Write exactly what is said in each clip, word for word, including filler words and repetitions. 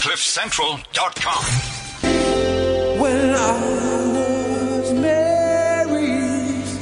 cliff central dot com. When I was Mary's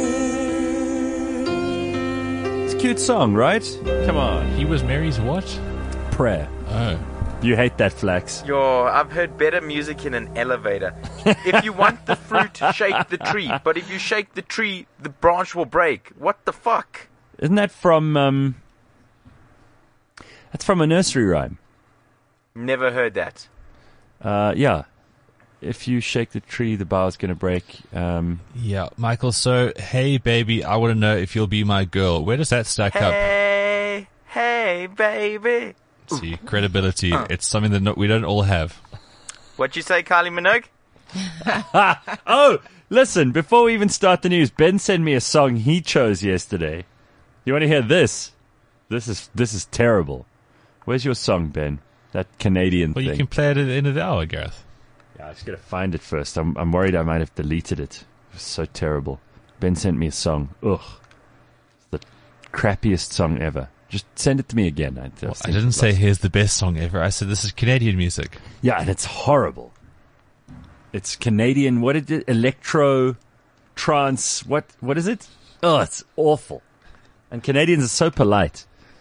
It's a cute song, right? Come on. He was Mary's what? Prayer. Oh. You hate that, Flax. Yo, I've heard better music in an elevator. If you want the fruit, shake the tree. But if you shake the tree, the branch will break. What the fuck? Isn't that from, um... That's from a nursery rhyme. Never heard that. Uh, yeah. If you shake the tree, the bough's going to break. Um, Yeah, Michael, so, hey, baby, I want to know if you'll be my girl. Where does that stack up? Hey, hey, baby. See, credibility. It's something that no, we don't all have. What you say, Kylie Minogue? oh, listen, before we even start the news, Ben sent me a song he chose yesterday. You want to hear this? This is this is terrible. Where's your song, Ben? That Canadian Well, thing. you can play it at the end of the hour, Gareth. Yeah, I just got to find it first. I'm, I'm worried I might have deleted it. It was so terrible. Ben sent me a song. Ugh. It's the crappiest song ever. Just send it to me again. I, Well, I didn't say here's the best song ever. I said this is Canadian music. Yeah, and it's horrible. It's Canadian. What is it? Electro, trance. What? What is it? Oh, it's awful. And Canadians are so polite.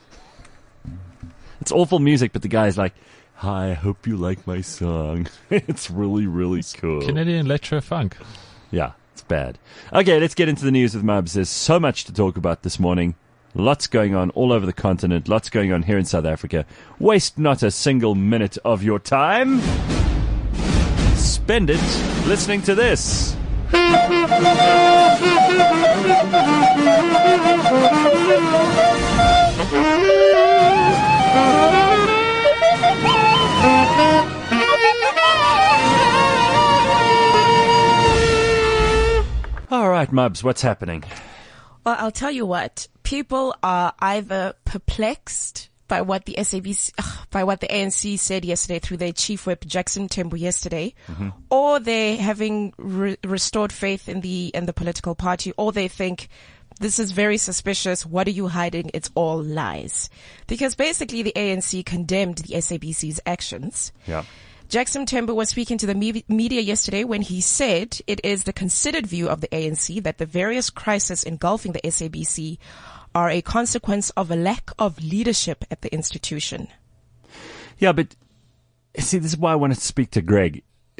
It's awful music, but the guy's like, "Hi, I hope you like my song." It's really, really cool. Canadian electro funk. Yeah, it's bad. Okay, let's get into the news with Mubs. There's so much to talk about this morning. Lots going on all over the continent. Lots going on here in South Africa. Waste not a single minute of your time. Spend it listening to this. All right, Mubs, what's happening? Well, I'll tell you what. People are either perplexed by what the S A B C, ugh, by what the A N C said yesterday through their chief whip Jackson Tembu yesterday, mm-hmm. or they're having re- restored faith in the in the political party, or they think this is very suspicious. What are you hiding? It's all lies. Because basically the A N C condemned the S A B C's actions. Yeah. Jackson Tembu was speaking to the me- media yesterday when he said it is the considered view of the A N C that the various crises engulfing the S A B C are a consequence of a lack of leadership at the institution. Yeah, but see, this is why I wanted to speak to Greg.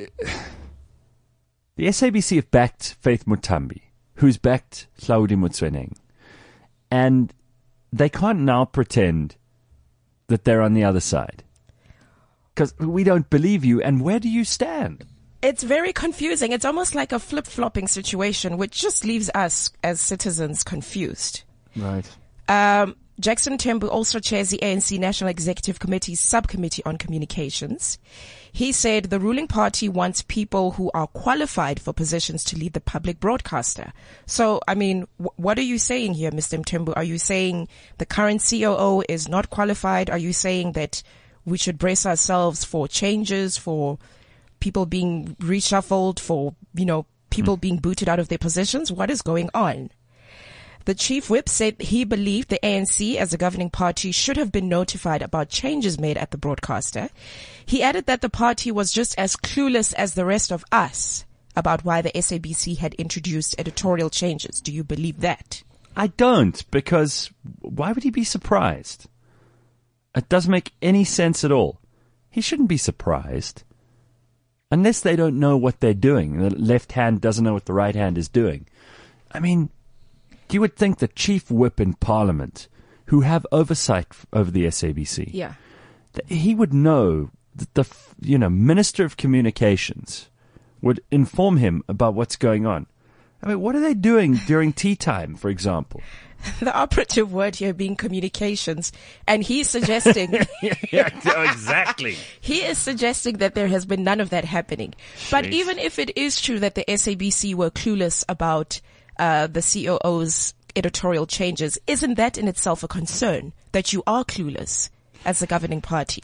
The S A B C have backed Faith Mutambi, who's backed Hlaudi Motsoeneng, and they can't now pretend that they're on the other side. Because we don't believe you, and where do you stand? It's very confusing. It's almost like a flip-flopping situation, which just leaves us as citizens confused. Right. Um, Jackson Tembu also chairs the A N C National Executive Committee's Subcommittee on Communications. He said the ruling party wants people who are qualified for positions to lead the public broadcaster. So, I mean, w- what are you saying here, Mister Tembu? Are you saying the current C O O is not qualified? Are you saying that we should brace ourselves for changes, for people being reshuffled, for, you know, people mm. being booted out of their positions? What is going on? The chief whip said he believed the A N C as a governing party should have been notified about changes made at the broadcaster. He added that the party was just as clueless as the rest of us about why the S A B C had introduced editorial changes. Do you believe that? I don't, because why would he be surprised? It doesn't make any sense at all. He shouldn't be surprised. Unless they don't know what they're doing. The left hand doesn't know what the right hand is doing. I mean, you would think the chief whip in Parliament, who have oversight over the S A B C, yeah, that he would know that the, you know, Minister of Communications would inform him about what's going on. I mean, what are they doing during tea time, for example? The operative word here being communications, and he's suggesting yeah, exactly. He is suggesting that there has been none of that happening. Jeez. But even if it is true that the S A B C were clueless about uh the C O O's editorial changes, isn't that in itself a concern that you are clueless as the governing party?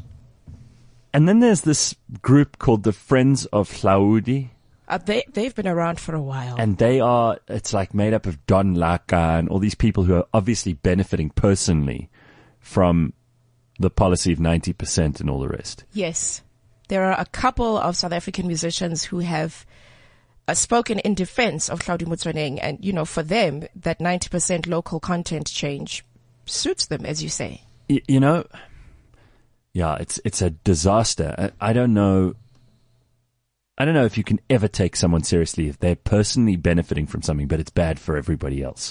And then there's this group called the Friends of Hlaudi. Uh, they, they've been around for a while. And they are, it's like made up of Don Laka and all these people who are obviously benefiting personally from the policy of ninety percent and all the rest. Yes. There are a couple of South African musicians who have uh, spoken in defense of Hlaudi Motsoeneng, and, you know, for them, that ninety percent local content change suits them, as you say. Y- you know, yeah, it's it's a disaster. I, I don't know. I don't know if you can ever take someone seriously if they're personally benefiting from something, but it's bad for everybody else.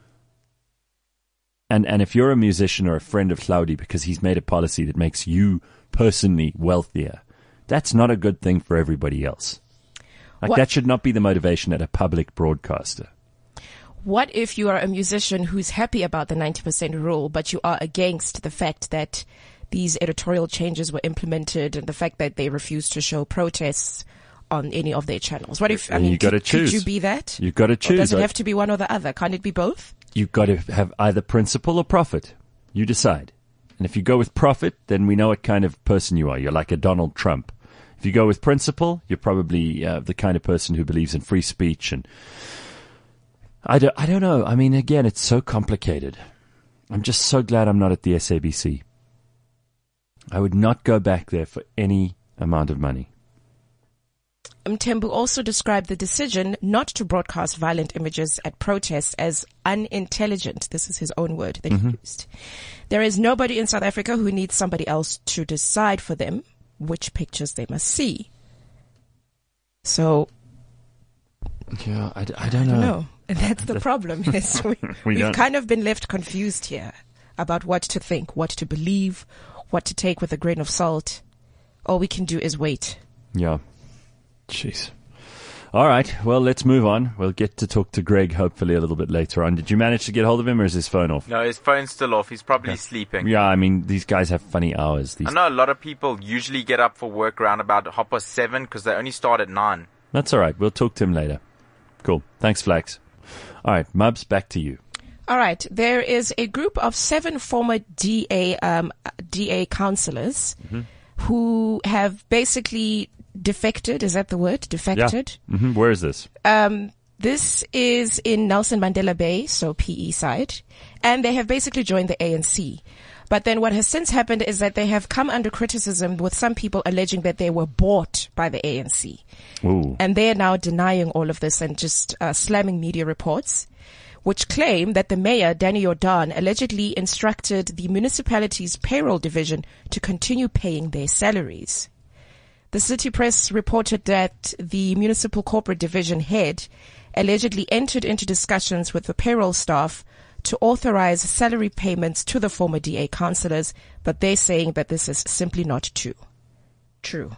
And and if you're a musician or a friend of Hlaudi because he's made a policy that makes you personally wealthier, that's not a good thing for everybody else. Like, What- that should not be the motivation at a public broadcaster. What if you are a musician who's happy about the ninety percent rule, but you are against the fact that these editorial changes were implemented and the fact that they refuse to show protests on any of their channels? What if, I Then mean, you gotta could, could choose. you be that? You've got to Or choose. does it I- have to be one or the other? Can't it be both? You've got to have either principle or profit. You decide. And if you go with profit, then we know what kind of person you are. You're like a Donald Trump. If you go with principle, you're probably uh, the kind of person who believes in free speech. And I don't, I don't know. I mean, again, it's so complicated. I'm just so glad I'm not at the S A B C. I would not go back there for any amount of money. Mthembu also described the decision not to broadcast violent images at protests as unintelligent. This is his own word that he used. There is nobody in South Africa who needs somebody else to decide for them which pictures they must see. So, Yeah, I, I don't I don't know. know. And that's the problem. Is we, We we've don't- kind of been left confused here about what to think, what to believe, what to take with a grain of salt. All we can do is wait. Yeah. Jeez. All right. Well, let's move on. We'll get to talk to Greg hopefully a little bit later on. Did you manage to get hold of him, or is his phone off? No, his phone's still off. He's probably sleeping. Yeah, I mean, these guys have funny hours. These. I know a lot of people usually get up for work around about half past seven because they only start at nine. That's all right. We'll talk to him later. Cool. Thanks, Flax. All right, Mubs, back to you. All right. There is a group of seven former D A um, D A councillors who have basically defected. Is that the word? Defected. hmm Where is this? Um, this is in Nelson Mandela Bay, so P E side, and they have basically joined the A N C. But then what has since happened is that they have come under criticism with some people alleging that they were bought by the A N C. Ooh. And they are now denying all of this and just uh, slamming media reports, which claim that the mayor, Danny Jordan, allegedly instructed the municipality's payroll division to continue paying their salaries. The City Press reported that the municipal corporate division head allegedly entered into discussions with the payroll staff to authorize salary payments to the former D A councillors, but they're saying that this is simply not true. True.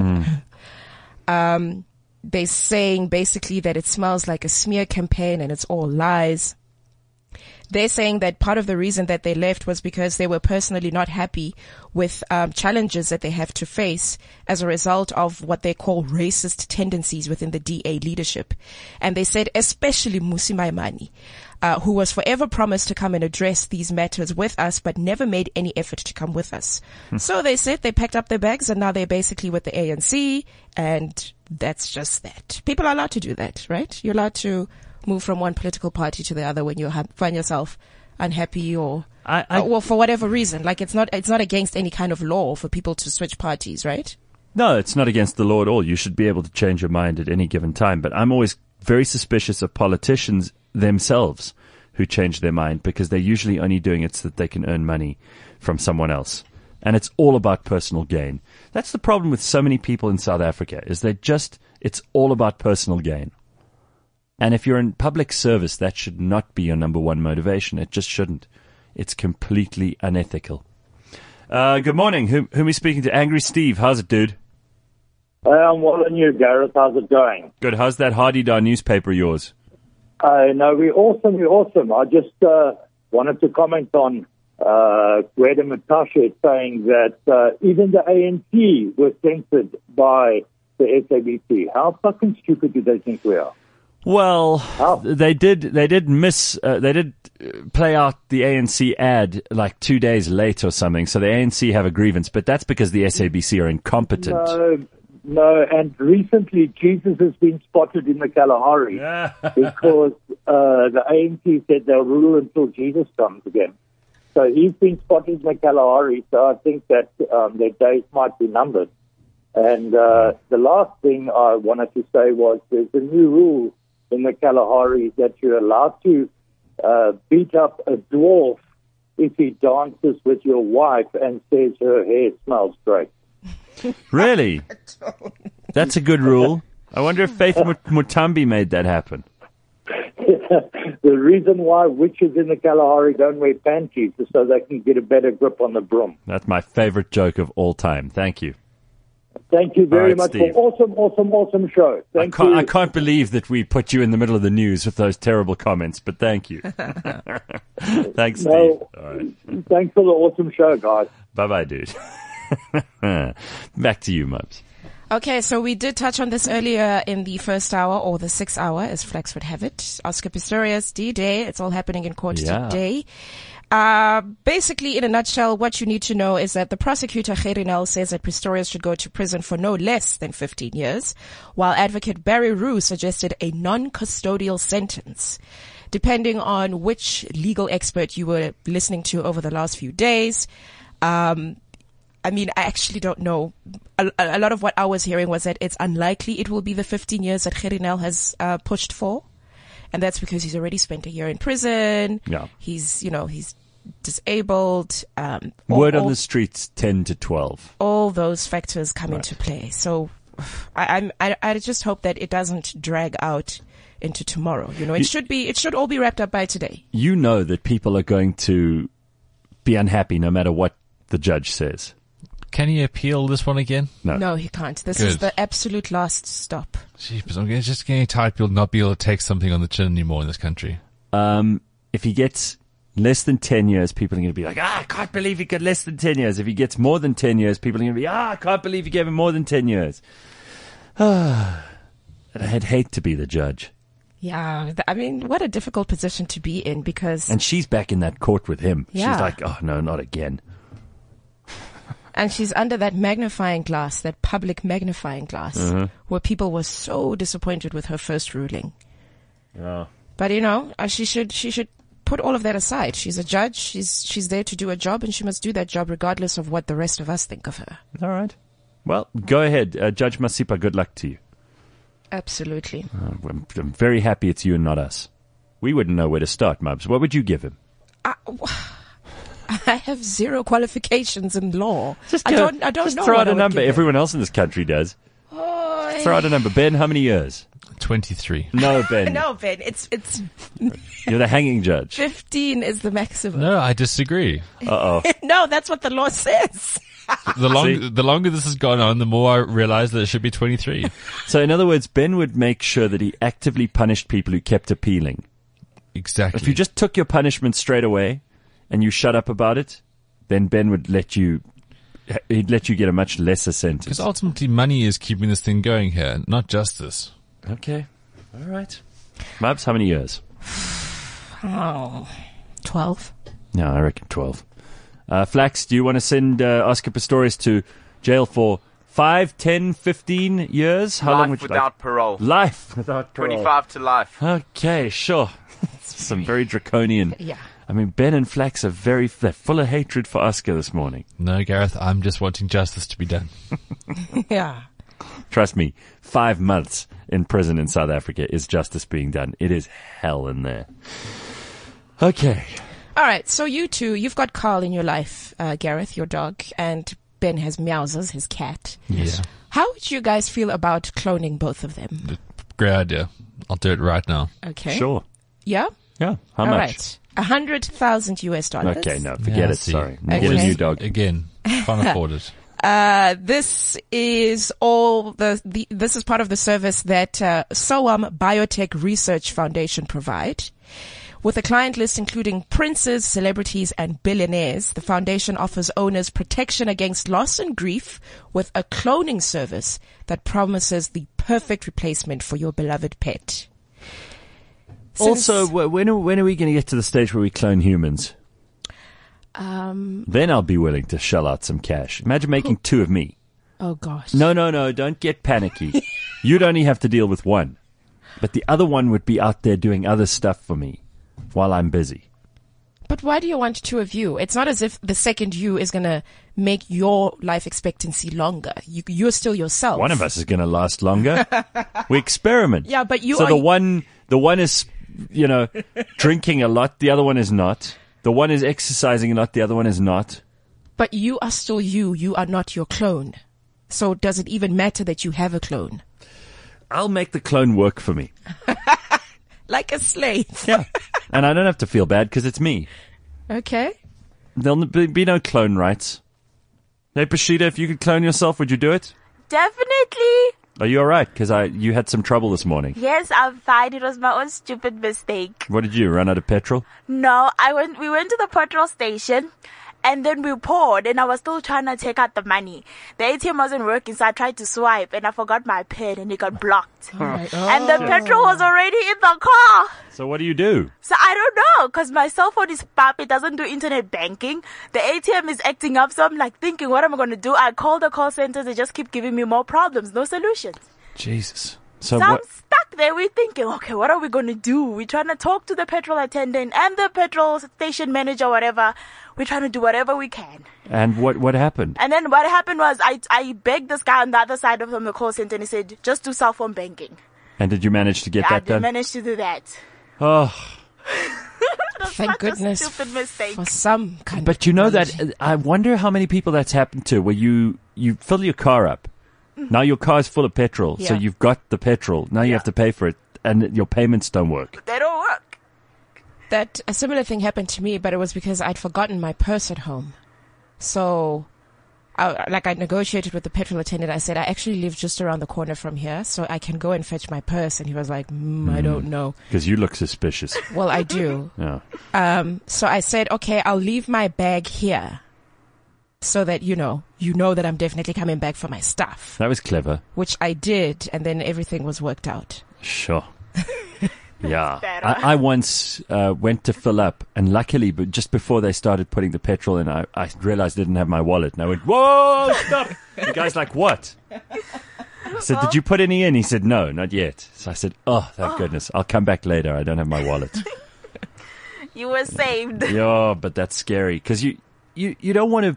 um, they're saying basically that it smells like a smear campaign and it's all lies. They're saying that part of the reason that they left was because they were personally not happy with um, challenges that they have to face as a result of what they call racist tendencies within the D A leadership. And they said especially Musi Maimane, uh, who was forever promised to come and address these matters with us, but never made any effort to come with us. So they said they packed up their bags and now they're basically with the A N C, and that's just that. People are allowed to do that, right? You're allowed to move from one political party to the other when you ha- find yourself unhappy or, I, I uh, well, for whatever reason. Like it's not, it's not against any kind of law for people to switch parties, right? No, it's not against the law at all. You should be able to change your mind at any given time. But I'm always very suspicious of politicians themselves who change their mind, because they're usually only doing it so that they can earn money from someone else. And it's all about personal gain. That's the problem with so many people in South Africa, is they just, it's all about personal gain. And if you're in public service, that should not be your number one motivation. It just shouldn't. It's completely unethical. Uh, good morning. Who, who are we speaking to? Angry Steve. How's it, dude? Hey, I'm well and you, Gareth. How's it going? Good. How's that Hardy-Dar newspaper of yours? Uh, no, we're awesome. We're awesome. I just uh, wanted to comment on uh, Greta Matashe saying that uh, even the A N C was censored by the S A B C. How fucking stupid do they think we are? Well, Oh. they did. They did miss. Uh, they did uh, play out the A N C ad like two days late or something. So the A N C have a grievance, but that's because the S A B C are incompetent. No, no. And recently, Jesus has been spotted in the Kalahari because uh, the A N C said they'll rule until Jesus comes again. So he's been spotted in the Kalahari, so I think that um, their days might be numbered. And uh, the last thing I wanted to say was there's a new rule in the Kalahari that you're allowed to uh, beat up a dwarf if he dances with your wife and says her hair smells great. Really? That's a good rule. I wonder if Faith Mut- Mutambi made that happen. The reason why witches in the Kalahari don't wear panties is so they can get a better grip on the broom. That's my favorite joke of all time. Thank you. Thank you very All right, much Steve. for awesome, awesome, awesome show. I Thank can't, you. I can't believe that we put you in the middle of the news with those terrible comments, but thank you. Thanks, Steve. No, All right. thanks for the awesome show, guys. Bye-bye, dude. Back to you, Mubs. Okay, so we did touch on this earlier in the first hour, or the sixth hour, as Flex would have it. Oscar Pistorius, D-Day, it's all happening in court Yeah. today. Uh, basically, in a nutshell, what you need to know is that the prosecutor, Gerinel, says that Pistorius should go to prison for no less than fifteen years, while advocate Barry Rue suggested a non-custodial sentence. Depending on which legal expert you were listening to over the last few days, um, I mean, I actually don't know. A, a lot of what I was hearing was that it's unlikely it will be the fifteen years that Gerinel has uh, pushed for. And that's because he's already spent a year in prison. Yeah. He's, you know, he's disabled. Um, all, Word on all, the streets, ten to twelve. all those factors come Right. into play. So I, I'm, I, I just hope that it doesn't drag out into tomorrow. You know, it You- should be, it should all be wrapped up by today. You know that people are going to be unhappy no matter what the judge says. Can he appeal this one again? No. No, he can't. This is Good. the absolute last stop. Jeepers, I'm getting- just getting tired of people not be able to take something on the chin anymore in this country. Um, if he gets less than ten years, people are going to be like, ah, I can't believe he got less than ten years. If he gets more than ten years, people are going to be, ah, I can't believe he gave him more than ten years. Ah, I'd hate to be the judge. Yeah. th- I mean, what a difficult position to be in because, And she's back in that court with him. Yeah. She's like, oh, no, not again. and she's under that magnifying glass, that public magnifying glass, Uh-huh. where people were so disappointed with her first ruling. Yeah. But you know, uh, she should she should put all of that aside. She's a judge. She's she's there to do a job, and she must do that job regardless of what the rest of us think of her. All right. Well, go ahead. Uh, Judge Masipa, good luck to you. Absolutely. Uh, I'm, I'm very happy it's you and not us. We wouldn't know where to start, Mubs. What would you give him? I, I have zero qualifications in law. Just I go- don't I don't just know. throw what out I a would number. give her. Everyone else in this country does. Oh, Throw out a number. Ben, how many years? twenty-three. No, Ben. no, Ben. It's it's You're the hanging judge. fifteen is the maximum. No, I disagree. Uh-oh. No, that's what the law says. The, long, See? the longer this has gone on, the more I realize that it should be twenty-three. So, in other words, Ben would make sure that he actively punished people who kept appealing. Exactly. If you just took your punishment straight away and you shut up about it, then Ben would let you, he'd let you get a much lesser sentence. Because ultimately money is keeping this thing going here, not justice. Okay. All right. Mubs, how many years? Oh, twelve. No, I reckon twelve. Uh, Flax, do you want to send uh, Oscar Pistorius to jail for five, ten, fifteen years? How long Life would you without like? parole. Life without parole. twenty-five to life. Okay, sure. Some very draconian. Yeah. I mean, Ben and Flax are very they're full of hatred for Oscar this morning. No, Gareth, I'm just wanting justice to be done. Yeah. Trust me, five months in prison in South Africa is justice being done. It is hell in there. Okay. All right. So you two, you've got Carl in your life, uh, Gareth, your dog, and Ben has Meowsers, his cat. Yes. How would you guys feel about cloning both of them? Great idea. I'll do it right now. Okay. Sure. Yeah. Yeah. How All much? right. A hundred thousand U S dollars. Okay, no, forget Yeah, it. see. Sorry. Okay. Get a new dog. Again, can't afford it. Uh, this is all the, the, this is part of the service that, uh, SOAM Biotech Research Foundation provide. With a client list including princes, celebrities, and billionaires, the foundation offers owners protection against loss and grief with a cloning service that promises the perfect replacement for your beloved pet. Since- Also, wh- when are, when are we going to get to the stage where we clone humans? um, Then I'll be willing to shell out some cash. Imagine making two of me. oh gosh. No, no, no, don't get panicky. You'd only have to deal with one. But the other one would be out there doing other stuff for me while I'm busy. But why do you want two of you? It's not as if the second you is going to make your life expectancy longer. You, you're still yourself. One of us is going to last longer. We experiment. Yeah, but you So are... the one, the one is, you know, drinking a lot. The other one is not. The one is exercising a lot. The other one is not. But you are still you. You are not your clone. So does it even matter that you have a clone? I'll make the clone work for me. Like a slave. Yeah. And I don't have to feel bad because it's me. Okay. There'll be, be no clone rights. Hey, Pashida, if you could clone yourself, would you do it? Definitely. Are you all right? Because I, you had some trouble this morning. Yes, I'm fine. It was my own stupid mistake. What did you, run out of petrol? No, I went. We went to the petrol station, and then we poured, and I was still trying to take out the money. The A T M wasn't working, so I tried to swipe, and I forgot my pin, and it got blocked. Right. And the petrol was already in the car. So what do you do? So I don't know, because my cell phone is pop. It doesn't do internet banking. The A T M is acting up, so I'm like thinking, what am I going to do? I call the call center. They just keep giving me more problems, no solutions. Jesus. So, So I'm what? stuck there. We're thinking, okay, what are we going to do? We're trying to talk to the petrol attendant and the petrol station manager, whatever. We're trying to do whatever we can. And what, what happened? And then what happened was I, I begged this guy on the other side of him, the call center, and he said, just do cell phone banking. And did you manage to get I that didn't done? manage to do that. Oh, That's Thank such goodness a stupid mistake. For some kind but of you know technology. that, I wonder how many people that's happened to, where you, you fill your car up. Now your car's full of petrol, so Yeah. you've got the petrol. Now you Yeah. have to pay for it, and your payments don't work. They don't work. That a similar thing happened to me, but it was because I'd forgotten my purse at home. So, I, like I negotiated with the petrol attendant. I said, I actually live just around the corner from here, so I can go and fetch my purse. And he was like, mm, I don't know. Because you look suspicious. Well, I do. Yeah. Um, so I said, okay, I'll leave my bag here so that, you know, you know that I'm definitely coming back for my stuff, That was clever. which I did. And then everything was worked out. Sure. Yeah. better. I, I once uh, went to fill up, and luckily, but just before they started putting the petrol in, I, I realized I didn't have my wallet. And I went, whoa, stop. The guy's like, what? I said, did you put any in? He said, no, not yet. So I said, oh, thank goodness. I'll come back later. I don't have my wallet. You were saved. Yeah, but that's scary because you, you, you don't want to,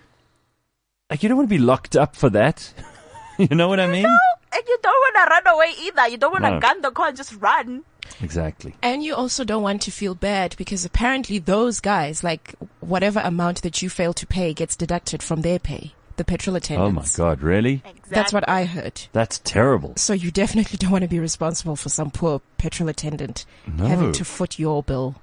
like, you don't want to be locked up for that. You know what I mean? And you don't want to run away either. You don't want to No. gun the car and just run. Exactly. And you also don't want to feel bad because apparently those guys, like whatever amount that you fail to pay gets deducted from their pay, the petrol Oh attendants. my God, really? Exactly. That's what I heard. That's terrible. So you definitely don't want to be responsible for some poor petrol attendant No. having to foot your bill.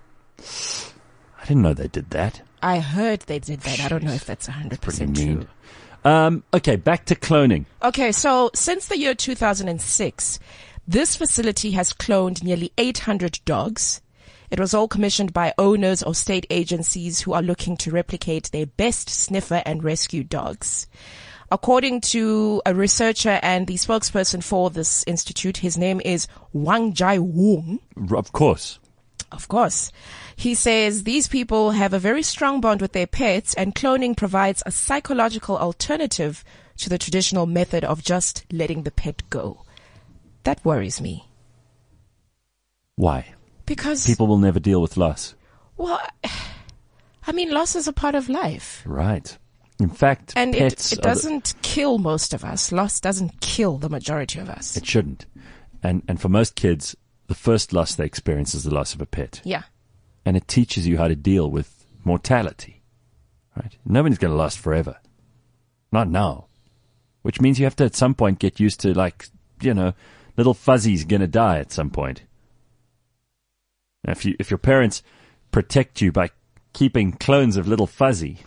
I didn't know they did that. I heard they did that. I don't know if that's one hundred Pretty percent mean. true. Um, okay, back to cloning. Okay, so since the year two thousand six, this facility has cloned nearly eight hundred dogs. It was all commissioned by owners or state agencies who are looking to replicate their best sniffer and rescue dogs. According to a researcher and the spokesperson for this institute, his name is Wang Jai Wong. R- Of course. Of course. He says these people have a very strong bond with their pets, and cloning provides a psychological alternative to the traditional method of just letting the pet go. That worries me. Why? Because, People will never deal with loss. well, I mean, loss is a part of life. Right. In fact, And it, pets it are the- doesn't kill most of us. Loss doesn't kill the majority of us. it shouldn't. And and for most kids, the first loss they experience is the loss of a pet. Yeah. And it teaches you how to deal with mortality. Right? Nobody's going to last forever. Not now. Which means you have to at some point get used to, like, you know, little Fuzzy's going to die at some point. Now, if you if your parents protect you by keeping clones of little Fuzzy,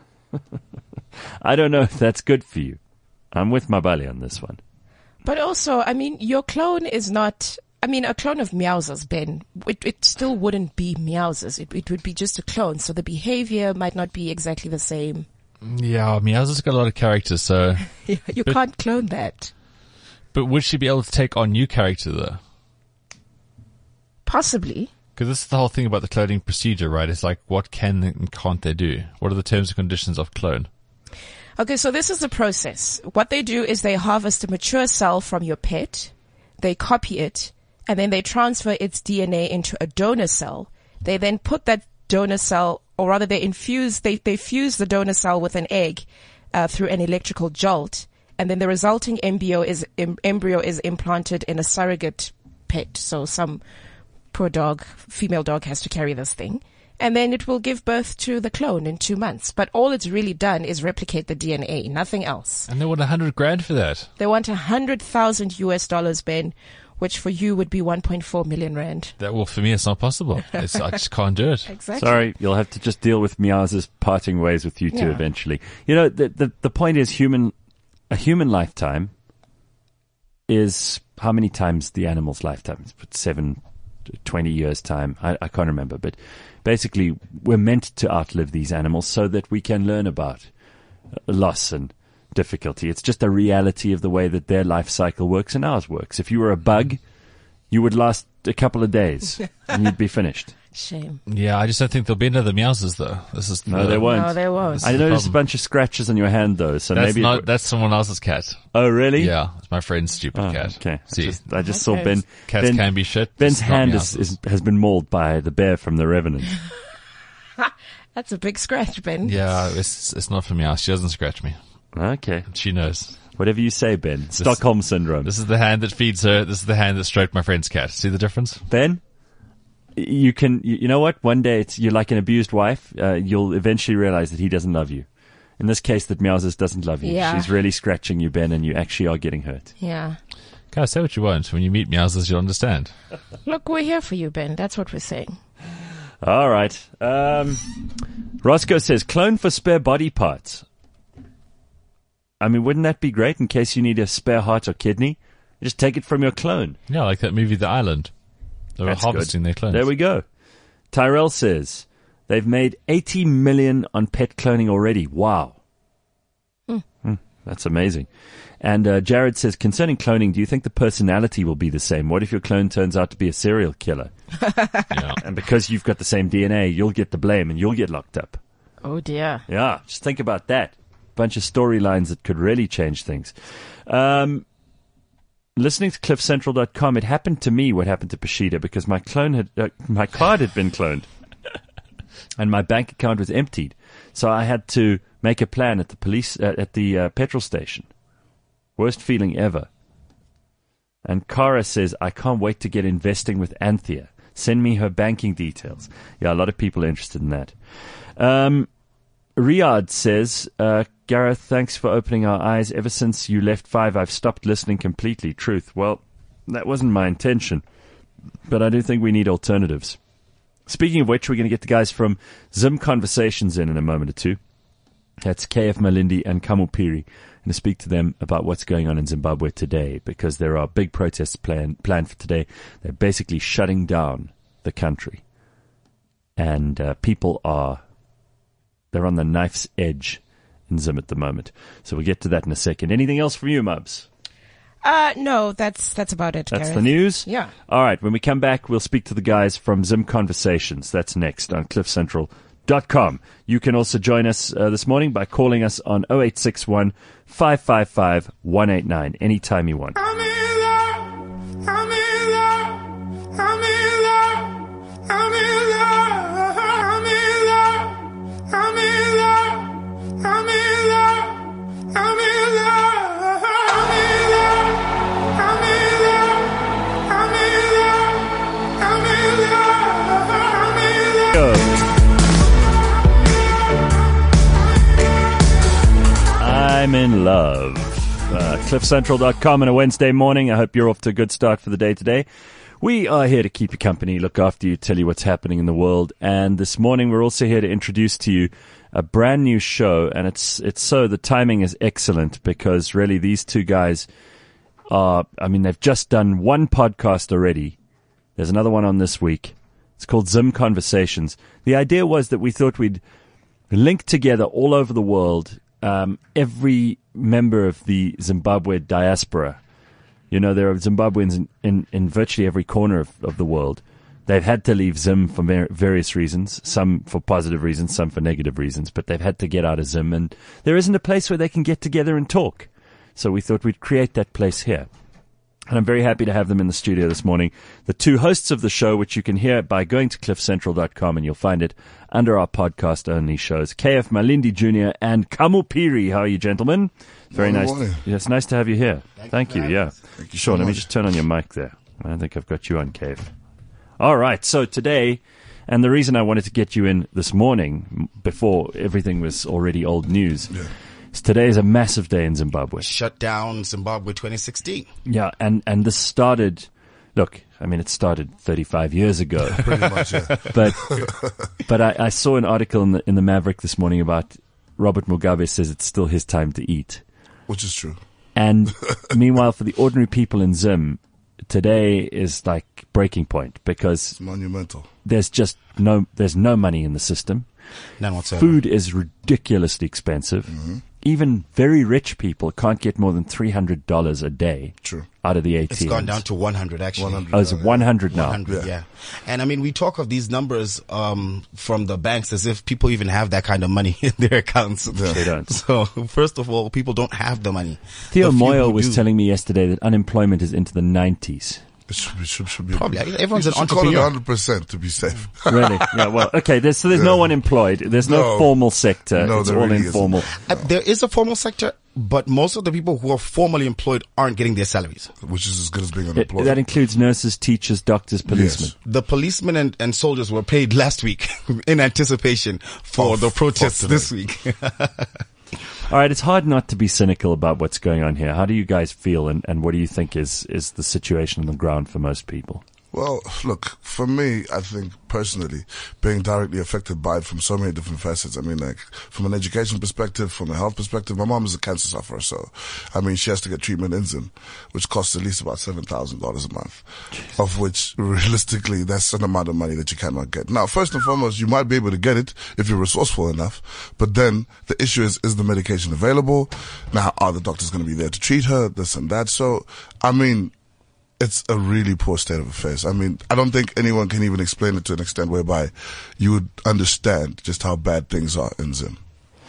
I don't know if that's good for you. I'm with my Bali on this one. But also, I mean, your clone is not, I mean, a clone of Meowsers, Ben, it, it still wouldn't be Meowsers. It, it would be just a clone. So the behavior might not be exactly the same. Yeah, Meows's got a lot of characters, so. You But- can't clone that. But would she be able to take on new character though? Possibly. Because this is the whole thing about the cloning procedure, right? It's like, what can and can't they do? What are the terms and conditions of clone? Okay, so this is the process. What they do is they harvest a mature cell from your pet, they copy it, and then they transfer its D N A into a donor cell. They then put that donor cell, or rather they infuse, they, they fuse the donor cell with an egg uh, through an electrical jolt. And then the resulting embryo is, em, embryo is implanted in a surrogate pet. So some poor dog, female dog has to carry this thing. And then it will give birth to the clone in two months. But all it's really done is replicate the D N A, nothing else. And they want a hundred grand for that. They want a hundred thousand U S dollars, Ben, which for you would be one point four million rand. That, well, for me, it's not possible. It's, I just can't do it. Exactly. Sorry, you'll have to just deal with Meows's parting ways with you two Yeah. eventually. You know, the, the the point is, human a human lifetime is how many times the animal's lifetime? It's seven, twenty years time. I, I can't remember, but basically, we're meant to outlive these animals so that we can learn about loss and difficulty. It's just a reality of the way that their life cycle works and ours works. If you were a bug, you would last a couple of days and you'd be finished. Shame. Yeah, I just don't think there'll be another Meowses, though. This is No, the- they won't. No, they won't. I the noticed a problem. bunch of scratches on your hand, though. So That's maybe. it not. w- That's someone else's cat. oh, really? Yeah, it's my friend's stupid Oh, cat. okay. I See, just, I just Okay. saw Ben. cats ben, can be shit. Ben's just not hand is, Meowses. is, has been mauled by the bear from The Revenant. That's a big scratch, Ben. Yeah, it's it's not for Meow. She doesn't scratch me. Okay. She knows. Whatever you say, Ben. Stockholm Syndrome. This is the hand that feeds her. This is the hand that stroked my friend's cat. See the difference? Ben, you can, you, you know what? One day it's, you're like an abused wife. Uh, you'll eventually realize that he doesn't love you. In this case, that Meowses doesn't love you. Yeah. She's really scratching you, Ben, and you actually are getting hurt. Yeah. Guys, say what you want. When you meet Meowses, you'll understand. Look, we're here for you, Ben. That's what we're saying. All right. Um, Roscoe says, clone for spare body parts. I mean, wouldn't that be great in case you need a spare heart or kidney? Just take it from your clone. Yeah, like that movie, The Island. They were That's harvesting good. their clones. There we go. Tyrell says, they've made eighty million on pet cloning already. Wow. Hmm, that's amazing. And uh, Jared says, concerning cloning, do you think the personality will be the same? What if your clone turns out to be a serial killer? Yeah. And because you've got the same D N A, you'll get the blame and you'll get locked up. Oh, dear. Yeah, just think about that. Bunch of storylines that could really change things. Um, listening to cliff central dot com, it happened to me what happened to Pashida because my clone had, uh, my card had been cloned and my bank account was emptied. So I had to make a plan at the police, uh, at the uh, petrol station. Worst feeling ever. And Cara says, I can't wait to get investing with Anthea. Send me her banking details. Yeah, a lot of people are interested in that. Um, Riyadh says, uh, Gareth, thanks for opening our eyes. Ever since you left Five, I've stopped listening completely. Truth. Well, that wasn't my intention. But I do think we need alternatives. Speaking of which, we're going to get the guys from Zim Conversations in in a moment or two. That's K F Malindi and Kamupiri. And to speak to them about what's going on in Zimbabwe today, because there are big protests plan, planned for today. They're basically shutting down the country. And uh, people are, they're on the knife's edge in Zim at the moment. So we'll get to that in a second. Anything else from you, Mubs? Uh, no, that's, that's about it, That's Gareth. the news? Yeah. All right. When we come back, we'll speak to the guys from Zim Conversations. That's next on cliff central dot com. You can also join us uh, this morning by calling us on oh eight six one, five five five, one eight nine anytime you want. I'm in love. I'm in love. I'm in love. I'm in love. I'm in love. I'm in love. I'm in love. I'm in love. I'm in love. I'm in love. I'm in love. I'm in love. I'm in love. Go. I'm in love. Uh, cliff central dot com on a Wednesday morning. I hope you're off to a good start for the day today. We are here to keep you company, look after you, tell you what's happening in the world. And this morning we're also here to introduce to you a brand new show. And it's, it's so, the timing is excellent because really these two guys are, I mean, they've just done one podcast already. There's another one on this week. It's called Zim Conversations. The idea was that we thought we'd link together all over the world um, every member of the Zimbabwe diaspora. You know, there are Zimbabweans in, in, in virtually every corner of, of the world. They've had to leave Zim for ver- various reasons, some for positive reasons, some for negative reasons, but they've had to get out of Zim, and there isn't a place where they can get together and talk. So we thought we'd create that place here. And I'm very happy to have them in the studio this morning. The two hosts of the show, which you can hear by going to cliff central dot com, and you'll find it under our podcast-only shows, K F Malindi Junior and Kamu Piri. How are you, gentlemen? Very Morning, nice. morning. Yeah, it's nice to have you here. Thank, Thank you. you. Yeah. Thank you Sure. so Let me much. just turn on your mic there. I don't think I've got you on, K F. All right. So today, and the reason I wanted to get you in this morning, m- before everything was already old news, Yeah. is today is a massive day in Zimbabwe. Shut down Zimbabwe twenty sixteen. Yeah, and, and this started, look, I mean, it started thirty-five years ago, Pretty much, yeah. but but I, I saw an article in the, in the Maverick this morning about Robert Mugabe says it's still his time to eat. Which is true. And meanwhile, for the ordinary people in Zim, today is like breaking point because It's monumental. there's just no, there's no money in the system. None whatsoever. Food is ridiculously expensive. Mm-hmm. Even very rich people can't get more than three hundred dollars a day True. out of the A T Ms. It's gone down to one hundred actually. one hundred. Oh, it's one hundred now. one hundred, Yeah. yeah. And I mean, we talk of these numbers um, from the banks as if people even have that kind of money in their accounts. They don't. So, first of all, people don't have the money. Theo The few Moyo who was do, telling me yesterday that unemployment is into the nineties. It should be, should, should be. Probably. Everyone's you an should call it entrepreneur. one hundred percent to be safe. Really? Yeah, well, okay, there's, so there's no Yeah. one employed. There's no, No. formal sector. No, it's there all really isn't. informal. Uh, there is a formal sector, but most of the people who are formally employed aren't getting their salaries. Which is as good as being It, unemployed. that includes nurses, teachers, doctors, policemen. Yes. The policemen and, and soldiers were paid last week in anticipation for Of- the protests of this today. week. All right, it's hard not to be cynical about what's going on here. How do you guys feel, and, and what do you think is, is the situation on the ground for most people? Well, look, for me, I think personally, being directly affected by it from so many different facets. I mean, like, from an education perspective, from a health perspective, my mom is a cancer sufferer, so, I mean, she has to get treatment in Zim, which costs at least about seven thousand dollars a month, of which, realistically, that's an amount of money that you cannot get. Now, first and foremost, you might be able to get it if you're resourceful enough, but then the issue is, is the medication available? Now, are the doctors going to be there to treat her? This and that. So, I mean, it's a really poor state of affairs. I mean, I don't think anyone can even explain it to an extent whereby you would understand just how bad things are in Zim.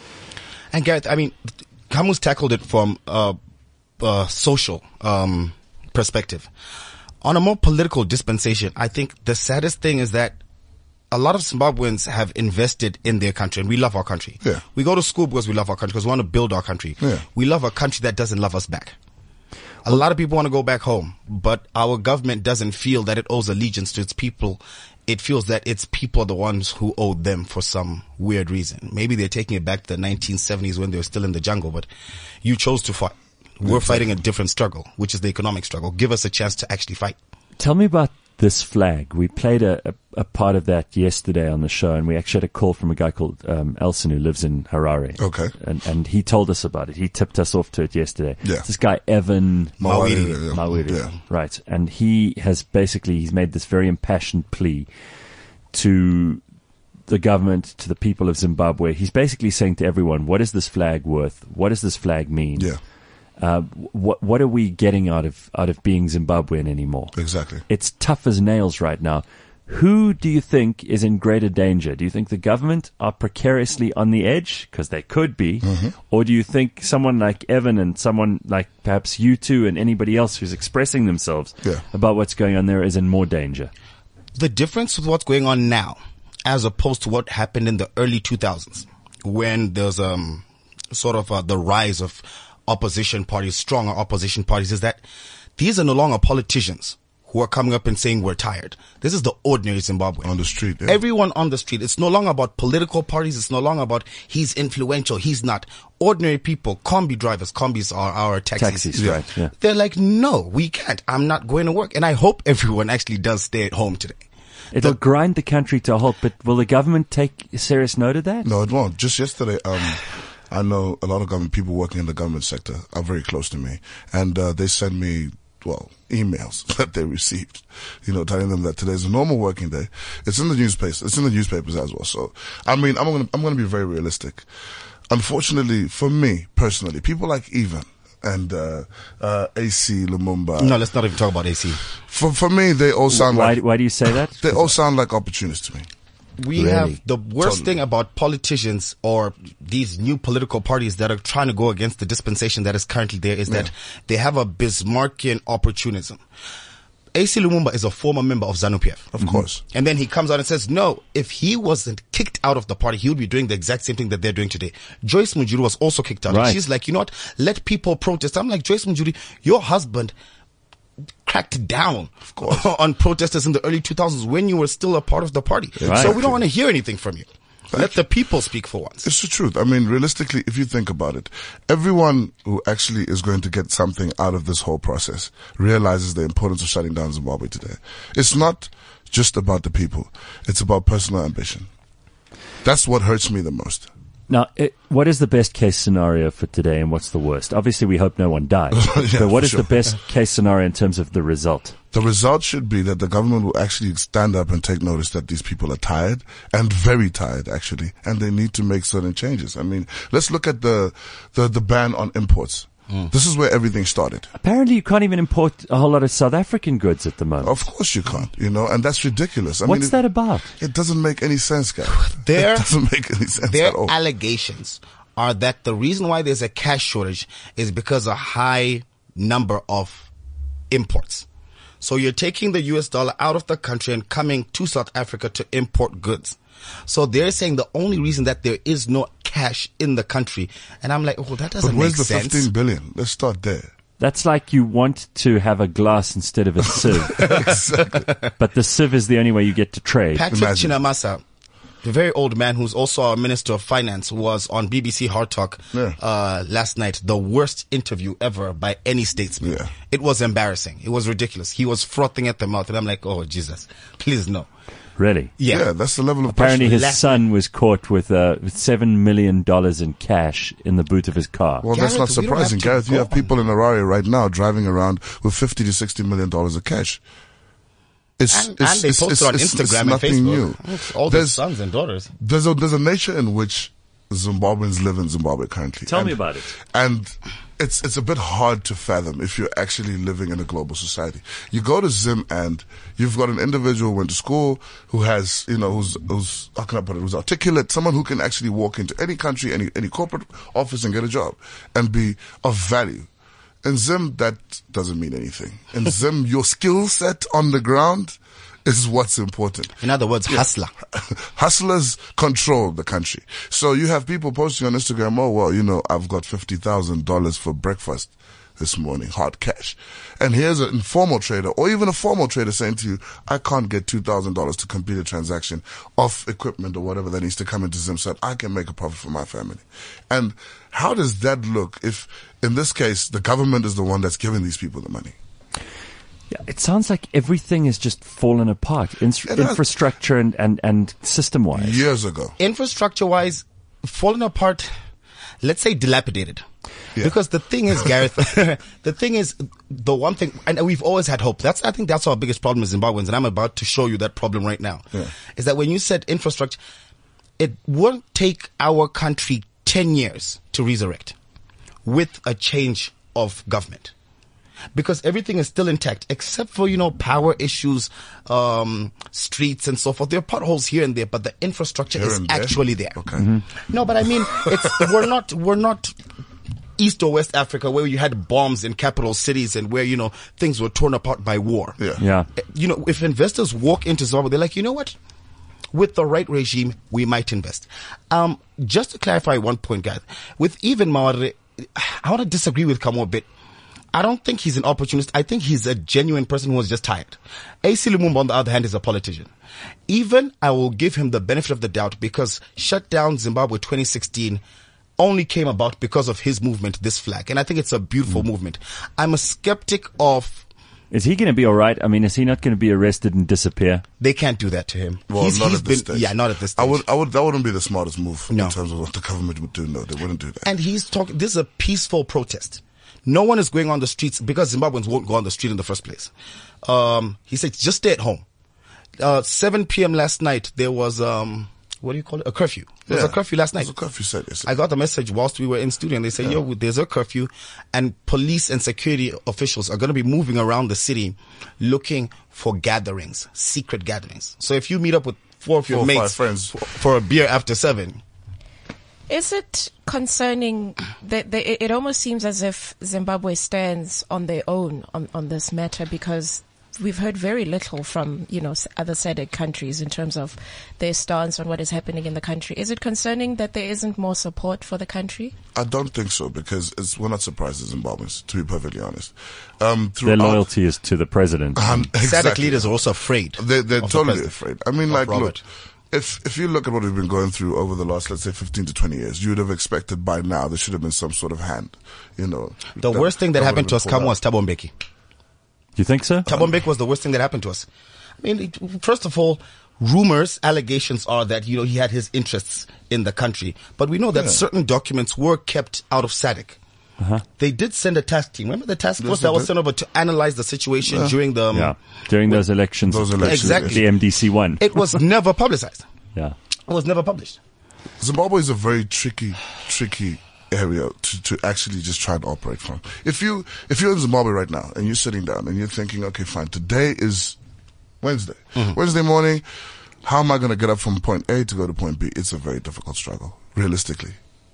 And Gareth, I mean, Kamu's tackled it from a, a social um, perspective. On a more political dispensation, I think the saddest thing is that a lot of Zimbabweans have invested in their country, and we love our country. Yeah. We go to school because we love our country, because we want to build our country. Yeah. We love a country that doesn't love us back. A lot of people want to go back home, but our government doesn't feel that it owes allegiance to its people. It feels that its people are the ones who owe them for some weird reason. Maybe they're taking it back to the nineteen seventies when they were still in the jungle, but you chose to fight. We're fighting a different struggle, which is the economic struggle. Give us a chance to actually fight. Tell me about this flag. We played a, a, a part of that yesterday on the show, and we actually had a call from a guy called um, Elson who lives in Harare. Okay. And, and he told us about it. He tipped us off to it yesterday. Yeah. This guy, Evan Mawiri. Yeah. Mawiri. Yeah. Right. And he has basically, he's made this very impassioned plea to the government, to the people of Zimbabwe. He's basically saying to everyone, what is this flag worth? What does this flag mean? Yeah, Uh, what, what are we getting out of, out of being Zimbabwean anymore? exactly. It's tough as nails right now. Who do you think is in greater danger? Do you think the government are precariously on the edge? Because they could be. Mm-hmm. Or do you think someone like Evan and someone like perhaps you two and anybody else who's expressing themselves Yeah. about what's going on there is in more danger? The difference with what's going on now, as opposed to what happened in the early two thousands, when there's um sort of uh, the rise of opposition parties, stronger opposition parties, is that these are no longer politicians who are coming up and saying we're tired. This is the ordinary Zimbabwean. On the street, yeah. Everyone on the street. It's no longer about political parties. It's no longer about he's influential, he's not. Ordinary people, combi drivers, combis are our taxis. Taxis, Yeah. right, yeah. They're like, no, we can't. I'm not going to work. And I hope everyone actually does stay at home today. It'll grind the country to a halt, but will the government take serious note of that? No, it won't. Just yesterday, um, I know a lot of government people working in the government sector are very close to me, and uh, they send me, well, emails that they received, you know, telling them that today's a normal working day. It's in the newspapers. It's in the newspapers as well. So, I mean, I'm going to I'm going to be very realistic. Unfortunately, for me personally, people like Evan and uh, uh, A C Lumumba. No, let's not even talk about A C. For for me, they all sound Why, like why do you say that? they all sound like opportunists to me. we Really? have the worst Totally. thing about politicians or these new political parties that are trying to go against the dispensation that is currently there is that they have a Bismarckian opportunism. A C Lumumba is a former member of ZANU-P F. Of course. And then he comes out and says, no, if he wasn't kicked out of the party, he would be doing the exact same thing that they're doing today. Joyce Mujuru was also kicked out. Right. And she's like, you know what? Let people protest. I'm like, Joyce Mujuru, your husband cracked down Of course. on protesters in the early two thousands when you were still a part of the party. Right. So we don't want to hear anything from you. Let the people speak for once. It's the truth. I mean, realistically, if you think about it, everyone who actually is going to get something out of this whole process realizes the importance of shutting down Zimbabwe today. It's not just about the people. It's about personal ambition. That's what hurts me the most. Now, it, what is the best case scenario for today and what's the worst? Obviously, we hope no one dies. Yeah, but what for is sure. the best case scenario in terms of the result? The result should be that the government will actually stand up and take notice that these people are tired and very tired, actually, and they need to make certain changes. I mean, let's look at the the, the ban on imports. Mm. This is where everything started. Apparently, you can't even import a whole lot of South African goods at the moment. Of course you can't, you know, and that's ridiculous. I What's mean, it, that about? It doesn't make any sense, guys. Their- It doesn't make any sense Their at all. allegations are that the reason why there's a cash shortage is because of a high number of imports. So you're taking the U S dollar out of the country and coming to South Africa to import goods. So they're saying the only reason that there is no cash in the country. And I'm like, oh, that doesn't But where's make the sense. fifteen billion? Let's start there. That's like you want to have a glass instead of a sieve. Exactly. But the sieve is the only way you get to trade. Patrick Imagine. Chinamasa, the very old man who's also our Minister of Finance, was on B B C Hard Talk Yeah. uh, last night. The worst interview ever by any statesman. Yeah. It was embarrassing. It was ridiculous. He was frothing at the mouth, and I'm like, oh, Jesus, please no. Really? Yeah. Yeah, that's the level of Apparently, pressure. his son was caught with uh, with seven million dollars in cash in the boot of his car. Well, that's not Gareth, we don't have surprising. to Gareth, you go have people in Harare right now driving around with fifty to sixty million dollars of cash. It's, And, it's, and they it's, posted it's, on it's, Instagram it's and nothing Facebook. new. It's all their There's, sons and daughters. there's a, there's a nature in which Zimbabweans live in Zimbabwe currently. Tell And- me about it. And it's it's a bit hard to fathom if you're actually living in a global society. You go to Zim and you've got an individual who went to school who has, you know, who's, who's, how can I put it, who's articulate, someone who can actually walk into any country, any, any corporate office and get a job and be of value. In Zim, that doesn't mean anything. In Zim, your skill set on the ground is what's important. In other words, hustler. Hustlers control the country. So you have people posting on Instagram, oh, well, you know, I've got fifty thousand dollars for breakfast this morning, hard cash. And here's an informal trader or even a formal trader saying to you, I can't get two thousand dollars to complete a transaction of equipment or whatever that needs to come into Zim so that I can make a profit for my family. And how does that look if, in this case, the government is the one that's giving these people the money? Yeah, it sounds like everything has just fallen apart, in- It has. infrastructure and, and, and system-wise. Years ago. Infrastructure-wise, falling apart, let's say dilapidated. Yeah. Because the thing is, Gareth, the thing is, the one thing, and we've always had hope. That's, I think that's our biggest problem as Zimbabweans, and I'm about to show you that problem right now. Yeah. Is that when you said infrastructure, it won't take our country ten years to resurrect with a change of government. Because everything is still intact, except for, you know, power issues, um, streets and so forth. There are potholes here and there, but the infrastructure Here is and there? actually there. Okay. No, but I mean, it's, we're not, we're not East or West Africa where you had bombs in capital cities and where, you know, things were torn apart by war. Yeah. Yeah. You know, if investors walk into Zimbabwe, they're like, you know what? With the right regime, we might invest. Um, just to clarify one point, guys, with even Mawarire, I want to disagree with Kamo a bit. I don't think he's an opportunist. I think he's a genuine person who was just tired. A C Lumumba, on the other hand, is a politician. Even I will give him the benefit of the doubt because shut down Zimbabwe twenty sixteen only came about because of his movement, this flag. And I think it's a beautiful Mm. movement. I'm a skeptic of Is he going to be all right? I mean, is he not going to be arrested and disappear? they can't do that to him. Well, he's, not he's at this been, stage. yeah, not at this stage. I would, I would, that wouldn't be the smartest move No. in terms of what the government would do. No, they wouldn't do that. And he's talking, this is a peaceful protest. No one is going on the streets because Zimbabweans won't go on the street in the first place. Um, he said, just stay at home. Uh, seven p.m. last night, there was, um, what do you call it? A curfew. There was Yeah. a curfew last night. There's a curfew set yesterday. I got a message whilst we were in studio and they said, yo, there's a curfew and police and security officials are going to be moving around the city looking for gatherings, secret gatherings. So if you meet up with four of your Four or five mates friends. for, for a beer after seven. Is it concerning that they, it almost seems as if Zimbabwe stands on their own on, on this matter, because we've heard very little from, you know, s- other S A D C countries in terms of their stance on what is happening in the country. Is it concerning that there isn't more support for the country? I don't think so, because it's, we're not surprised as Zimbabweans, to be perfectly honest. Um, Their throughout- loyalty is to the president. Um, S A D C exactly. leaders are also afraid. They're, they're of the totally president. afraid. I mean, Of like, look, Robert. if if you look at what we've been going through over the last, let's say, fifteen to twenty years, you would have expected by now there should have been some sort of hand, you know. The worst thing that, would have happened to been us, pulled come out. was Thabo Mbeki. You think so? Thabo Mbeki was the worst thing that happened to us. I mean, it, first of all, rumors, allegations are that, you know, he had his interests in the country. But we know that Yeah. certain documents were kept out of S A D C. Uh-huh. They did send a task team. Remember the task Yes, force they that was did. sent over to analyze the situation Yeah. during the... Um, Yeah. During those elections. Those elections, Exactly. The M D C won. It was never publicized. Yeah. It was never published. Zimbabwe is a very tricky, tricky area to, to actually just try and operate from. If you if you're in Zimbabwe right now and you're sitting down and you're thinking, okay, fine, today is Wednesday. Wednesday morning, how am I going to get up from point A to go to point B? It's a very difficult struggle, realistically.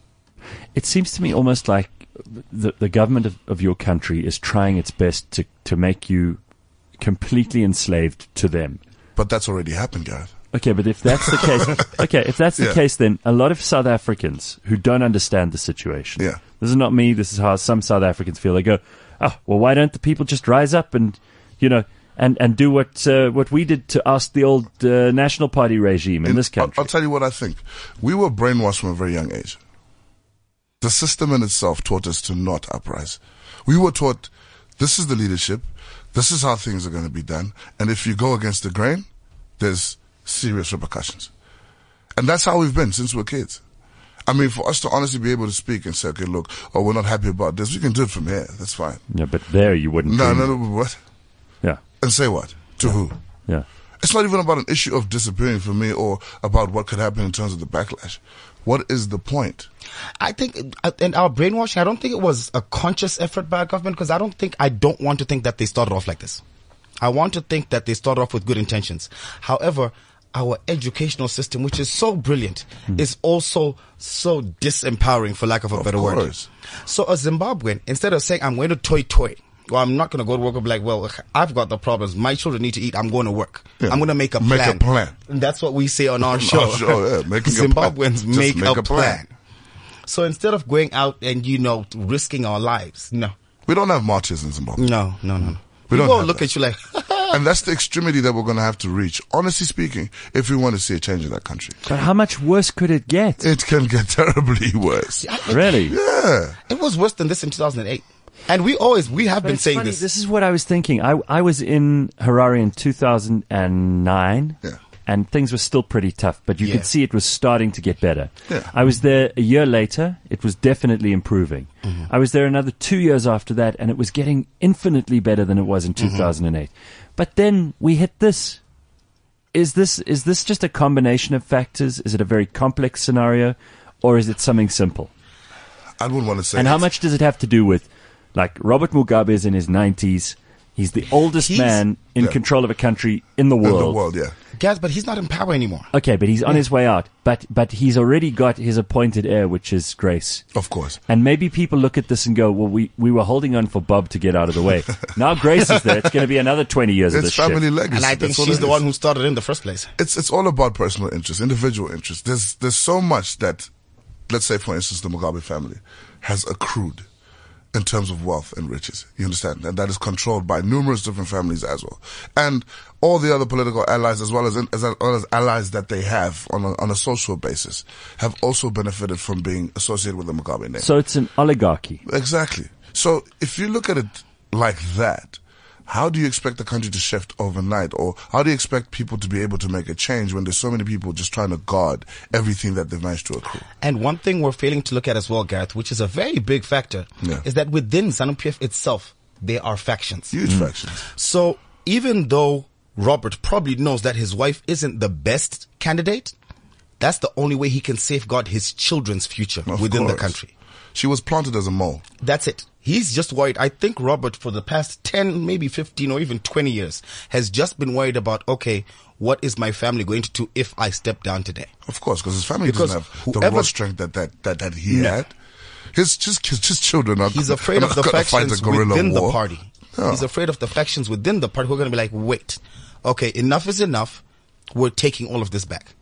It seems to me almost like the, the government of, of your country is trying its best to, to make you completely enslaved to them. But that's already happened, Gareth. Okay, but if that's the case, okay, if that's the Yeah. case, then a lot of South Africans who don't understand the situation. Yeah. This is not me. This is how some South Africans feel. They go, "Oh, well, why don't the people just rise up and, you know, and and do what uh, what we did to oust the old uh, National Party regime in And this country?" I'll, I'll tell you what I think. We were brainwashed from a very young age. The system in itself taught us to not uprise. We were taught this is the leadership, this is how things are going to be done, and if you go against the grain, there's serious repercussions. And that's how we've been since we were kids. I mean, for us to honestly be able to speak and say, okay, look, oh, we're not happy about this, we can do it from here. That's fine. Yeah, but there you wouldn't. No, dream. no, no, what? Yeah, And say what? To who? yeah. It's not even about an issue of disappearing for me or about what could happen in terms of the backlash. What is the point? I think uh, in our brainwashing, I don't think it was a conscious effort by our government, because I don't think, I don't want to think that they started off like this. I want to think that they started off with good intentions. However, our educational system, which is so brilliant, is also so disempowering, for lack of a Of better course. word. So a Zimbabwean, instead of saying, I'm going to toy toy, or I'm not going to go to work, I'll be like, well, I've got the problems. My children need to eat. I'm going to work. Yeah. I'm going to make a Make plan. a plan. And that's what we say on our On show. our show, yeah, making a plan. Zimbabweans Just make, make a, a plan. plan. So instead of going out and, you know, risking our lives, no. We don't have marches in Zimbabwe. No, no, no. no. We don't People have look that. at you like, And that's the extremity that we're going to have to reach, honestly speaking, if we want to see a change in that country. But how much worse could it get? It can get terribly worse. Really? Yeah. it was worse than this in two thousand eight. And we always, we have But been it's saying funny, this. This is what I was thinking. I I was in Harare in two thousand nine. Yeah. And things were still pretty tough, but you Yeah. could see it was starting to get better. Yeah. I was there a year later. It was definitely improving. Mm-hmm. I was there another two years after that, and it was getting infinitely better than it was in two thousand eight. But then we hit this. Is this is this just a combination of factors? Is it a very complex scenario, or is it something simple? I wouldn't want to say And how it's- much does it have to do with, like, Robert Mugabe is in his nineties. He's the oldest He's- man in Yeah. control of a country in the in world. the world, yeah. Guys, but he's not in power anymore. Okay, but he's on his way out. But but he's already got his appointed heir, which is Grace. Of course. And maybe people look at this and go, well, we, we were holding on for Bob to get out of the way. Now Grace is there. It's going to be another twenty years of It's this family shit. legacy. And I think That's what she's it the is. one who started in the first place. It's it's all about personal interest, individual interest. There's there's so much that, let's say, for instance, the Mugabe family has accrued in terms of wealth and riches. You understand? And that is controlled by numerous different families as well. And all the other political allies, as well as as well as allies that they have on a, on a social basis, have also benefited from being associated with the Mugabe name. So it's an oligarchy. Exactly. So if you look at it like that, how do you expect the country to shift overnight? Or how do you expect people to be able to make a change when there's so many people just trying to guard everything that they've managed to accrue? And one thing we're failing to look at as well, Gareth, which is a very big factor, Yeah. is that within ZANU-P F itself, there are factions. Huge factions. So even though Robert probably knows that his wife isn't the best candidate, that's the only way he can safeguard his children's future Of within the course. country. She was planted as a mole. That's it. He's just worried. I think Robert, for the past ten, maybe fifteen or even twenty years, has just been worried about, okay, what is my family going to do if I step down today? Of course, because his family Because doesn't have the whoever- raw strength that, that, that, that he Yeah. had. His, just, his, his children are He's afraid are of the not gonna fight factions a guerrilla within war. the party. Yeah. He's afraid of the factions within the party who are going to be like, wait, okay, enough is enough. We're taking all of this back.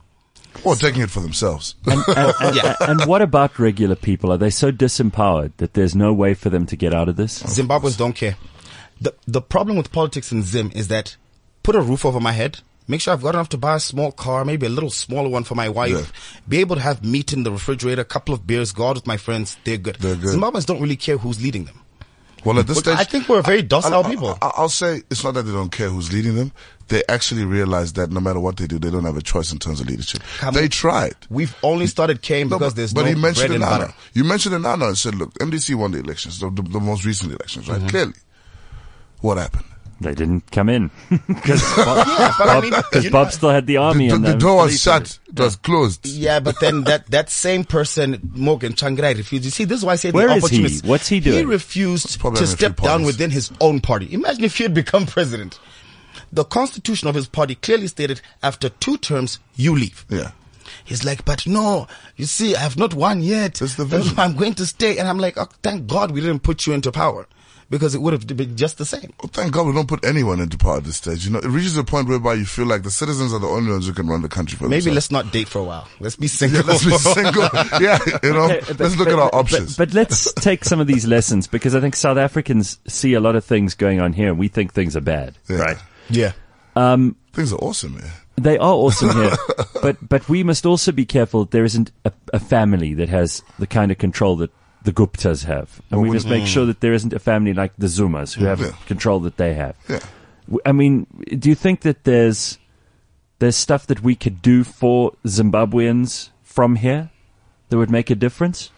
Or taking it for themselves. And, and, and, Yeah. and what about regular people? Are they so disempowered that there's no way for them to get out of this? Zimbabweans don't care. The the problem with politics in Zim is that put a roof over my head, make sure I've got enough to buy a small car, maybe a little smaller one for my wife, Yeah. be able to have meat in the refrigerator, a couple of beers, go out with my friends, they're good. They're good. Zimbabweans don't really care who's leading them. Well, at this But stage, I think we're very docile I- I- people. I, I'll say it's not that they don't care who's leading them. They actually realize that no matter what they do, they don't have a choice in terms of leadership. Come they on. tried. We've only started caring No, because but, there's but no he mentioned bread and Inanna. butter. You mentioned Inanna and said, look, M D C won the elections, the, the, the most recent elections, right? Mm-hmm. Clearly. What happened? They didn't come in because Bob, Yeah, but I mean, Bob- 'cause you Bob know- still had the army. The, and the, the them door was police. shut. It was closed. Yeah, but then that, that same person, Morgan Changirai, refused. You see, this is why I say Where the is he? opportunist. What's he He doing? refused probably to having a step few down parties. within his own party. Imagine if he had become president. The constitution of his party clearly stated after two terms, you leave. Yeah. He's like, but no, you see, I have not won yet. That's the vision. I'm going to stay. And I'm like, oh, thank God we didn't put you into power because it would have been just the same. Well, thank God we don't put anyone into power at this stage. You know, it reaches a point whereby you feel like the citizens are the only ones who can run the country for Maybe themselves. let's not date for a while. Let's be single. Yeah, let's be single. Yeah, you know, Okay, but- let's look but- at our but- options. But, but let's take some of these lessons because I think South Africans see a lot of things going on here and we think things are bad, Yeah. right? Yeah. Things are awesome, man. They are awesome here, but but we must also be careful that there isn't a, a family that has the kind of control that the Guptas have, and we Well, must make sure that there isn't a family like the Zumas who have Yeah. control that they have. Yeah. W- I mean, do you think that there's there's stuff that we could do for Zimbabweans from here that would make a difference?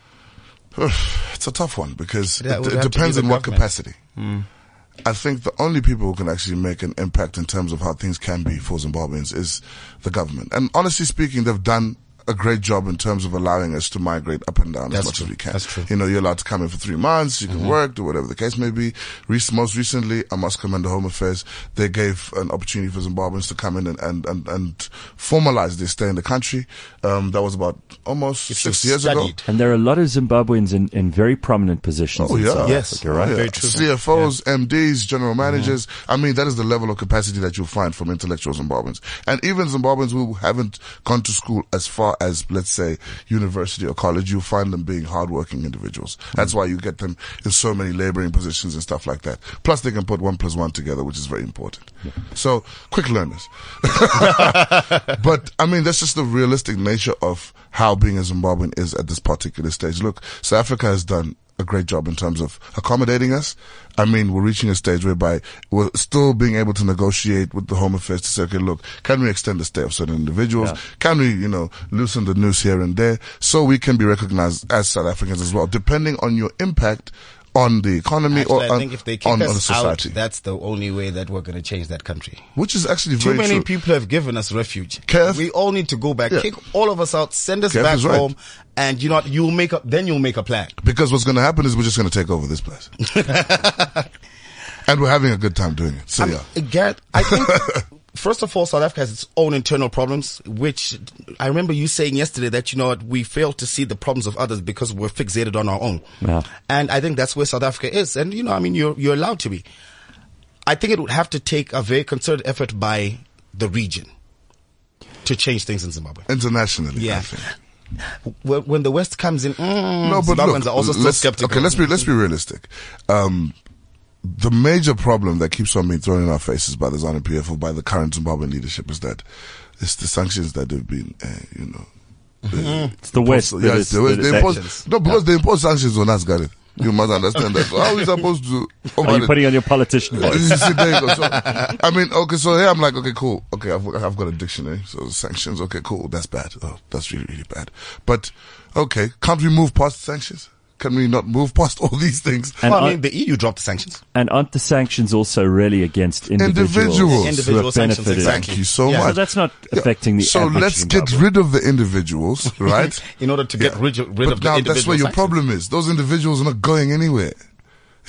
It's a tough one because That it, would it have to depends be in the what government. capacity. I think the only people who can actually make an impact in terms of how things can be for Zimbabweans is the government. And honestly speaking, they've done a great job in terms of allowing us to migrate up and down That's as much true. as we can. That's true. You know, you're allowed to come in for three months, you can work, do whatever the case may be. Rec- most recently, I must commend the Home Affairs. They gave an opportunity for Zimbabweans to come in and, and, and, and formalize their stay in the country. Um, that was about almost If six you've years ago. studied. And there are a lot of Zimbabweans in, in very prominent positions. Oh, in yeah. South Yes. Africa, right? Oh, yeah. Very true. C F Os, M Ds, general managers. I mean, that is the level of capacity that you'll find from intellectual Zimbabweans. And even Zimbabweans who haven't gone to school as far as, let's say, university or college, you'll find them being hardworking individuals. That's why you get them in so many laboring positions and stuff like that. Plus, they can put one plus one together, which is very important. So, quick learners. But, I mean, that's just the realistic nature of how being a Zimbabwean is at this particular stage. Look, South Africa has done a great job in terms of accommodating us. I mean, we're reaching a stage whereby we're still being able to negotiate with the Home Affairs to say, okay, look, can we extend the stay of certain individuals? Yeah. Can we, you know, loosen the noose here and there so we can be recognized as South Africans as well, depending on your impact on the economy Actually, or I on, think if they kick on, on the us out, society. that's the only way that we're going to change that country. Which is actually Too very many true. people have given us refuge. Kev- we all need to go back. Yeah. Kick all of us out. Send us Kev back is right. home, and you know what, you'll make up. Then you'll make a plan. Because what's going to happen is we're just going to take over this place. And we're having a good time doing it. So, I'm- yeah. uh, Garrett, I think first of all, South Africa has its own internal problems, which I remember you saying yesterday that, you know what, we fail to see the problems of others because we're fixated on our own. Yeah. And I think that's where South Africa is. And, you know, I mean, you're, you're allowed to be. I think it would have to take a very concerted effort by the region to change things in Zimbabwe. Internationally, I Yeah. think. When, when the West comes in, mm, No, but Zimbabweans look, are also still let's, skeptical. okay, let's be, let's be realistic. Um, the major problem that keeps on being thrown in our faces by the ZANU P F or by the current Zimbabwean leadership is that it's the sanctions that have been, uh, you know, uh, It's the West. imposed- that yeah, is- it's the West. that They is- impose, sanctions. no, because they impose sanctions on us, Gareth. You must understand that. So how are we supposed to? Are you putting on your politician You voice? see, there you go. So, I mean, okay, so here I'm like, okay, cool. Okay, I've, I've got a dictionary. So sanctions, okay, cool. That's bad. Oh, that's really, really bad. But, okay, can't we move past sanctions? Can we not move past all these things? And well, I are- mean, the E U dropped the sanctions. And aren't the sanctions also really against individuals? Individuals. Individual who have sanctions, benefited? exactly. Thank you so Yeah. So much. that's not Yeah. affecting the So average let's get Zimbabwean. rid of the individuals, right? In order to get Yeah. rid, rid but of the now individual that's where your sanctions. problem is. Those individuals are not going anywhere.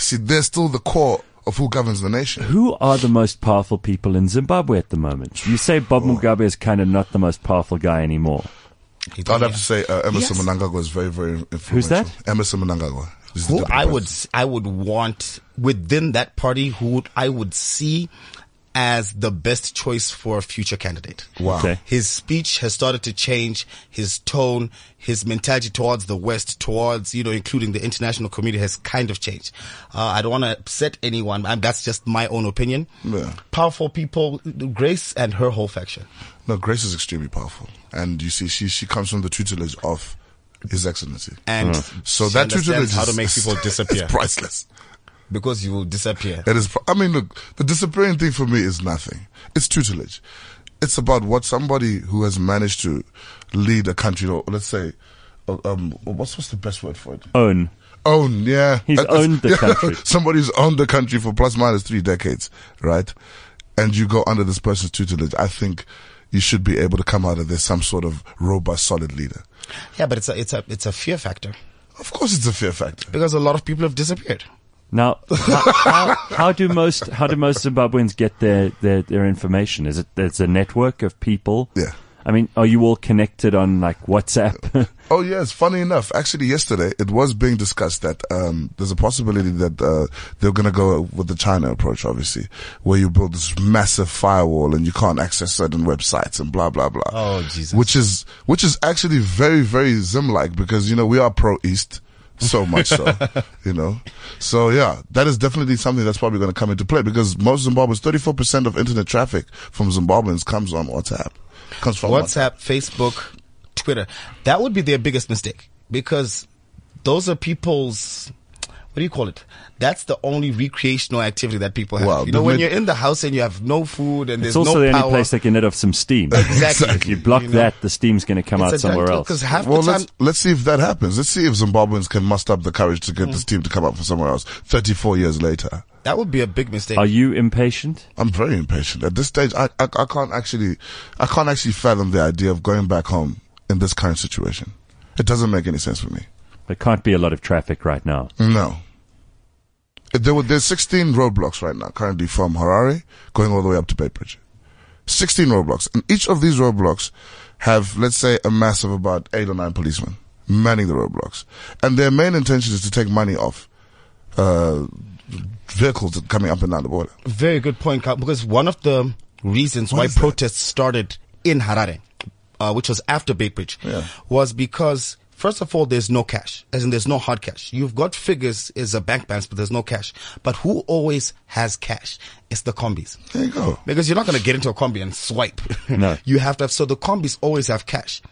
See, they're still the core of who governs the nation. Who are the most powerful people in Zimbabwe at the moment? You say Bob Mugabe is kind of not the most powerful guy anymore. I'd have to say uh, Emerson yes. Mnangagwa is very, very influential. Who's that? Emerson Mnangagwa. Who I would, I would want within that party, who would, I would see as the best choice for a future candidate. Wow. Okay. His speech has started to change, his tone, his mentality towards the West, towards, you know, including the international community has kind of changed. Uh, I don't want to upset anyone. I'm, that's just my own opinion. Yeah. Powerful people, Grace and her whole faction. No, Grace is extremely powerful. And you see, she, she comes from the tutelage of His Excellency. And mm. so that tutelage is how to make people disappear. It's priceless. Because you will disappear. It is. I mean, look, the disappearing thing for me is nothing. It's tutelage. It's about what somebody who has managed to lead a country, or let's say, um, what's what's the best word for it? Own. Own, yeah. He's uh, owned the yeah, country. Somebody's owned the country for plus minus three decades, right? And you go under this person's tutelage. I think you should be able to come out of this some sort of robust, solid leader. Yeah, but it's a it's a it's a fear factor. Of course, it's a fear factor because a lot of people have disappeared. Now, how, how, how do most how do most Zimbabweans get their, their, their information? Is it there's a network of people? Yeah. I mean, are you all connected on like WhatsApp? Oh yes, funny enough, actually yesterday it was being discussed that um there's a possibility that uh they're gonna go with the China approach, obviously, where you build this massive firewall and you can't access certain websites and blah blah blah. Oh Jesus. Which is which is actually very, very Zim-like because, you know, we are pro-East. So much so, you know. So yeah, that is definitely something that's probably going to come into play because most Zimbabweans, thirty-four percent of internet traffic from Zimbabweans comes on WhatsApp. Comes from WhatsApp, WhatsApp, Facebook, Twitter. That would be their biggest mistake because those are people's, what do you call it? That's the only recreational activity that people have. Wow, you know, when mid- you're in the house and you have no food and it's there's also no the power. only place that can let off some steam. Exactly. If you block You know? that, the steam's going to come It's out a somewhere giant- else. Because half well, the time, let's let's see if that happens. Let's see if Zimbabweans can muster up the courage to get Mm. this team to come up from somewhere else. thirty-four years later. that would be a big mistake. Are you impatient? I'm very impatient at this stage. I, I I can't actually I can't actually fathom the idea of going back home in this current situation. It doesn't make any sense for me. There can't be a lot of traffic right now. No. There were, there's sixteen roadblocks right now, currently from Harare, going all the way up to Bay Bridge. sixteen roadblocks. And each of these roadblocks have, let's say, a mass of about eight or nine policemen manning the roadblocks. And their main intention is to take money off uh, vehicles coming up and down the border. Very good point, Carl, because one of the reasons What why is that? protests started in Harare, uh, which was after Bay Bridge, Yeah. was because, first of all, there's no cash, as in there's no hard cash. You've got figures as a bank balance, but there's no cash. But who always has cash? It's the combis. There you go. Because you're not going to get into a combi and swipe. No. You have to have, so the combis always have cash.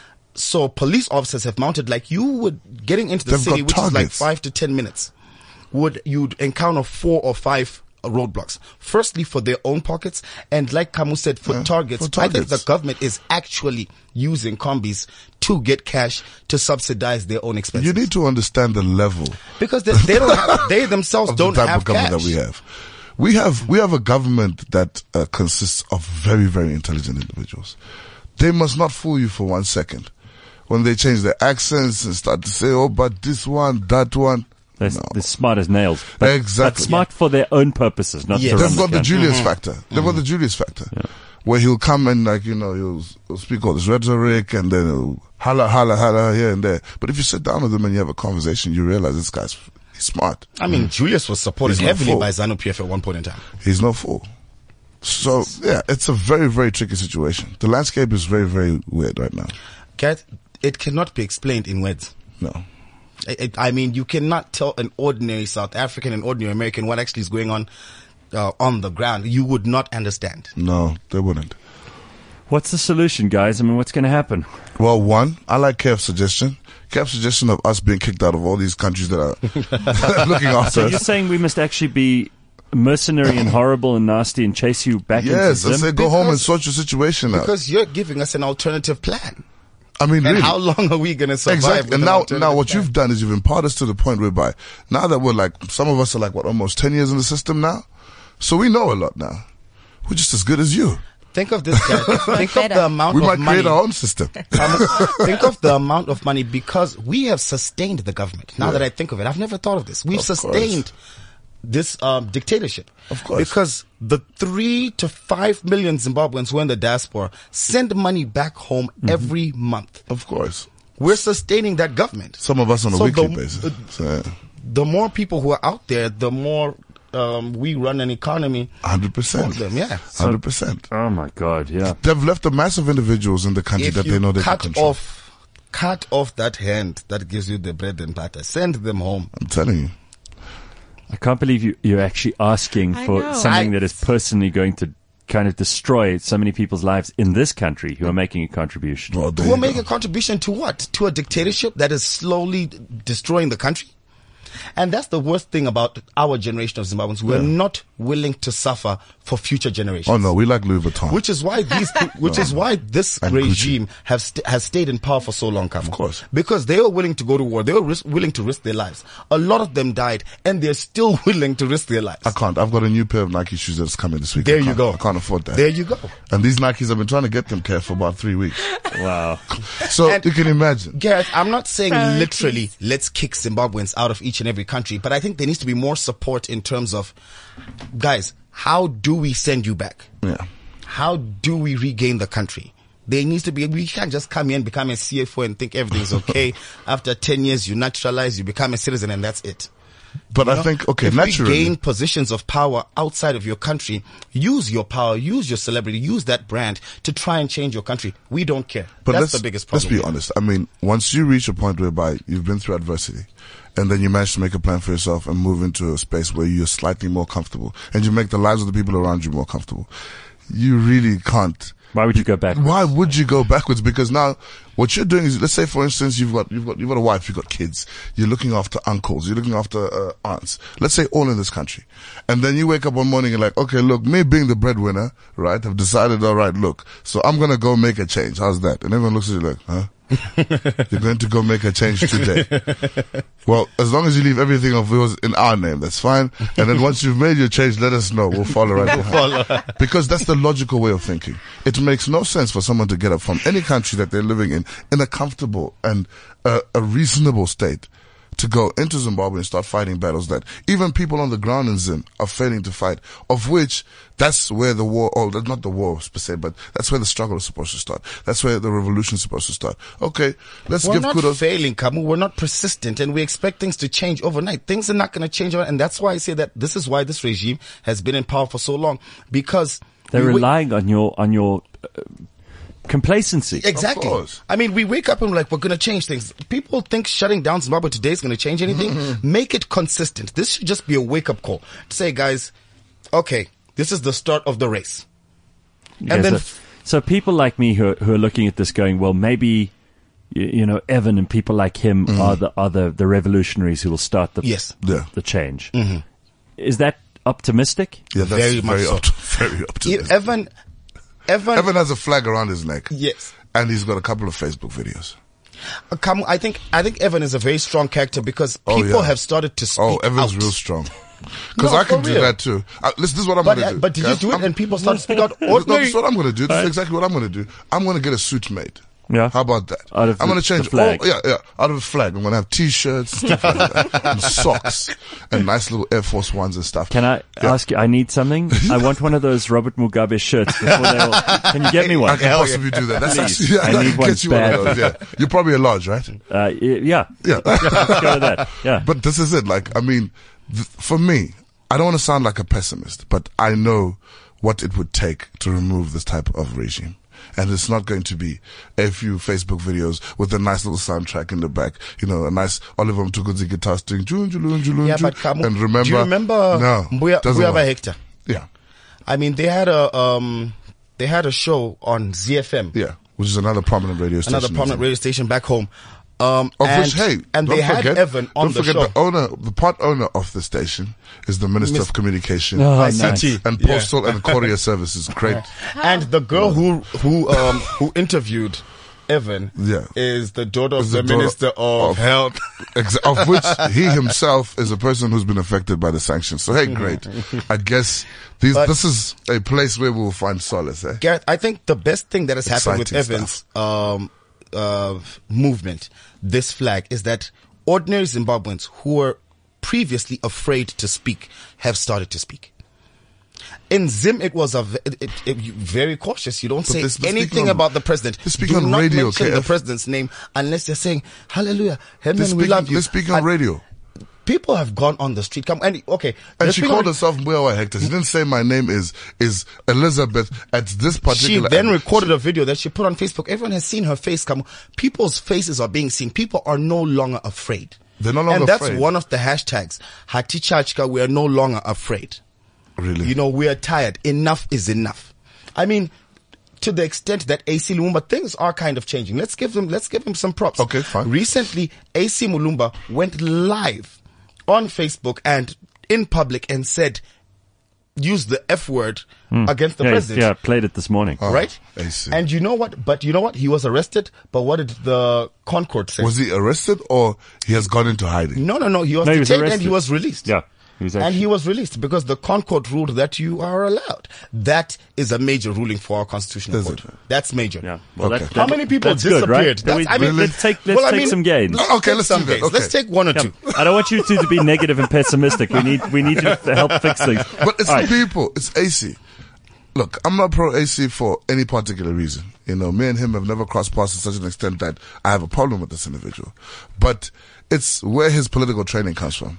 So police officers have mounted, like you would, getting into the They've city, got which is like targets. five to ten minutes, would, you'd encounter four or five roadblocks. Firstly, for their own pockets, and like Kamu said, for, Yeah, targets. for I think targets. the government is actually using combis to get cash to subsidize their own expenses. You need to understand the level because they, they don't have, they themselves of the don't type have of government cash. that we have. We have we have a government that uh, consists of very, very intelligent individuals. They must not fool you for one second when they change their accents and start to say, "Oh, but this one, that one." They're, No. they're smart as nails. But, Exactly. But smart for their own purposes, not Yes. to run They've got the country. Julius factor. They've got the Julius factor. Where he'll come and, like, you know, he'll, he'll speak all this rhetoric and then he'll holla, holla, holla here and there. But if you sit down with him and you have a conversation, you realize this guy's he's smart. I mean, Julius was supported He's not heavily full. by ZANU-P F at one point in time. He's no fool. So, yeah, it's a very, very tricky situation. The landscape is very, very weird right now. Kat, it cannot be explained in words. No. It, it, I mean, you cannot tell an ordinary South African and ordinary American what actually is going on uh, on the ground. You would not understand. No, they wouldn't. What's the solution, guys? I mean, what's going to happen? Well, one, I like Kev's suggestion. Kev's suggestion of us being kicked out of all these countries that are looking after So you're us. saying we must actually be mercenary and horrible and nasty and chase you back Yes, into and Zim? say go home and Because- sort your situation out. Because you're giving us an alternative plan. I mean, And really. how long are we going to survive? Exactly. with And an now, alternative now what plan? you've done is you've imparted us to the point whereby now that we're like, some of us are like, what, almost ten years in the system now? So we know a lot now. We're just as good as you. Think of this, guys. Think of the amount We of might money. create our own system. Um, think of the amount of money because we have sustained the government. Now Yeah. that I think of it, I've never thought of this. We've Of sustained this um, dictatorship. Of course. Because the three to five million Zimbabweans who are in the diaspora send money back home Mm-hmm. every month. Of course. We're sustaining that government. Some of us on a So weekly the- basis. So, yeah. The more people who are out there, the more um, we run an economy one hundred percent. for them. Yeah. one hundred percent. Oh my God, yeah. They've left a massive individuals in the country If that you they know they cut can control. off, cut off that hand that gives you the bread and butter. Send them home. I'm telling you. I can't believe you, you're actually asking I for know. something I- that is personally going to kind of destroy so many people's lives in this country who are making a contribution. Well, there Who you will make go. a contribution to what? To a dictatorship that is slowly d- destroying the country? And that's the worst thing about our generation of Zimbabweans. We're not willing to suffer for future generations. Oh no, we like Louis Vuitton. Which is why these, pe- which is why this And regime have st- has stayed in power for so long, Kamo. Of course. Because they were willing to go to war. They were ris- willing to risk their lives. A lot of them died, and they're still willing to risk their lives. I can't. I've got a new pair of Nike shoes that's coming this week. There I you can't- go. I can't afford that. There you go. And these Nikes, I've been trying to get them, Kev, for about three weeks. Wow. So And- you can imagine. Gareth, I'm not saying Priorities. literally let's kick Zimbabweans out of each and every country, but I think there needs to be more support in terms of, guys, how do we send you back? Yeah. How do we regain the country? There needs to be, we can't just come here and become a C F O and think everything's okay. After ten years, you naturalize, you become a citizen, and that's it. But You I know, think, okay, if naturally. we gain positions of power outside of your country, use your power, use your celebrity, use that brand to try and change your country. We don't care. But That's let's, the biggest problem. let's be honest. I mean, once you reach a point whereby you've been through adversity and then you manage to make a plan for yourself and move into a space where you're slightly more comfortable and you make the lives of the people around you more comfortable, you really can't. Why would you go back? Why would you go backwards? Because now what you're doing is, let's say for instance, you've got, you've got, you've got a wife, you've got kids, you're looking after uncles, you're looking after uh, aunts, let's say all in this country. And then you wake up one morning and like, okay, look, me being the breadwinner, right, I've decided, all right, look, so I'm going to go make a change. How's that? And everyone looks at you like, huh? You're going to go make a change today. Well, as long as you leave everything of yours in our name, that's fine. And then once you've made your change, let us know. We'll follow right behind. Because that's the logical way of thinking. It makes no sense for someone to get up from any country that they're living in, in a comfortable and uh, a reasonable state, to go into Zimbabwe and start fighting battles that even people on the ground in Zim are failing to fight, of which that's where the war, or not the war per se, but that's where the struggle is supposed to start. That's where the revolution is supposed to start. Okay, let's We're give not kudos. failing, Kamu. We're not persistent, and we expect things to change overnight. Things are not going to change overnight, and that's why I say that this is why this regime has been in power for so long, because They're we wait- relying on your on your uh, complacency. Exactly. course. I mean, we wake up and we're like, we're going to change things. People think shutting down Zimbabwe today is going to change anything. Make it consistent. This should just be a wake-up call to say, guys, okay, this is the start of the race. Yeah, And then so, so people like me who are, who are looking at this going, well, maybe you, you know Evan and people like him are the are the, the revolutionaries who will start the Yes. Yeah. the change. Is that optimistic? Yeah, that's Very very, much so. up, very up to E- this. Evan, Evan, Evan has a flag around his neck. yes. And he's got a couple of Facebook videos. Uh, Kamu, I think I think Evan is a very strong character because Oh, people yeah. have started to speak Oh, Evan's out. real strong. Because No, I can for do real. that too. Uh, listen, this is what I'm But, going uh, to do. but did you guys. do it I'm- and people start to speak out? No, this Ordinary- is what I'm going to do. This Right. is exactly what I'm going to do. I'm going to get a suit made. Yeah. How about that? Out of I'm the- going to change the flag. all, yeah, yeah, out of a flag. I'm going to have t-shirts, stuff like that, and socks, and nice little Air Force Ones and stuff. Can I Yeah. ask you? I need something. I want one of those Robert Mugabe shirts. Before they all, can you get me I one? can possibly do that. That's Please. actually, yeah, I I need can one get you one of bad. those. Yeah, you're probably a large, right? Uh, y- yeah. Yeah. Let's go with that. Yeah. But this is it. Like, I mean, th- for me, I don't want to sound like a pessimist, but I know what it would take to remove this type of regime. And it's not going to be a few Facebook videos with a nice little soundtrack in the back. You know, a nice Oliver Mtukudzi guitar string. Jun, jun, jun, Yeah, jun. but Kamu, And remember, do you remember no, Mbuya, doesn't Mbuya work. Hector? Yeah, I mean, they had a um, they had a show on Z F M, yeah, which is another prominent radio station. another prominent radio station back home. Um, Of and, which, hey, and don't they had forget, Evan on don't the forget show. the owner, the part owner of the station is the Minister Miss- of Communication, Oh, I nice. C T. and Yeah. Postal and Courier Services. Great. And the girl who who um who interviewed Evan Yeah. is the daughter of Is the, the daughter Minister of, of- Health. Ex- of which he himself is a person who's been affected by the sanctions. So hey, great. I guess these, But- this is a place where we'll find solace. Eh? Gareth, I think the best thing that has happened with Exciting Evan's um, uh, movement, this flag, is that ordinary Zimbabweans who were previously afraid to speak have started to speak. In Zim, it was a v- it, it, it, very cautious. You don't say this- they're speaking anything on- about the president. they're speaking Do on not radio, mention K the F. president's name unless they're saying, hallelujah, They're Heaven, we speaking, love you. they're speaking on And radio. People have gone on the street. Come and okay. And let's she be called honest. herself Mwewa Hector. She didn't say my name is is Elizabeth at this She particular. then and recorded a video that she put on Facebook. Everyone has seen her face come. People's faces are being seen. People are no longer afraid. They're no longer and that's afraid. one of the hashtags. Hatichachka, we are no longer afraid. Really? You know, we are tired. Enough is enough. I mean, to the extent that A C Lumumba, things are kind of changing. Let's give them, let's give him some props. Okay, fine. Recently, A C Mulumba went live on Facebook and in public and said, use the F word against the yeah, president. yeah, I played it this morning. Oh, Right? I see. And you know what? But you know what? He was arrested. But what did the Concord say? Was he arrested or he has gone into hiding? no, no, no. He was No, he was detained and arrested. he was released. Yeah. He was and actually- he was released because the Concord ruled that you are allowed. That is a major ruling for our constitutional Is court. it? That's major. Yeah. Well, Okay. that- How that- many people that's disappeared? Good, right? That's- we, I mean, let's take let's well, I take mean- some gains. Oh, okay, Take let's some do that. gains. Okay. Let's take one or two. I don't want you two to be negative and pessimistic. We need we need you to help fix things. But it's All the right. people. It's A C. Look, I'm not pro A C for any particular reason. You know, me and him have never crossed paths to such an extent that I have a problem with this individual. But it's where his political training comes from.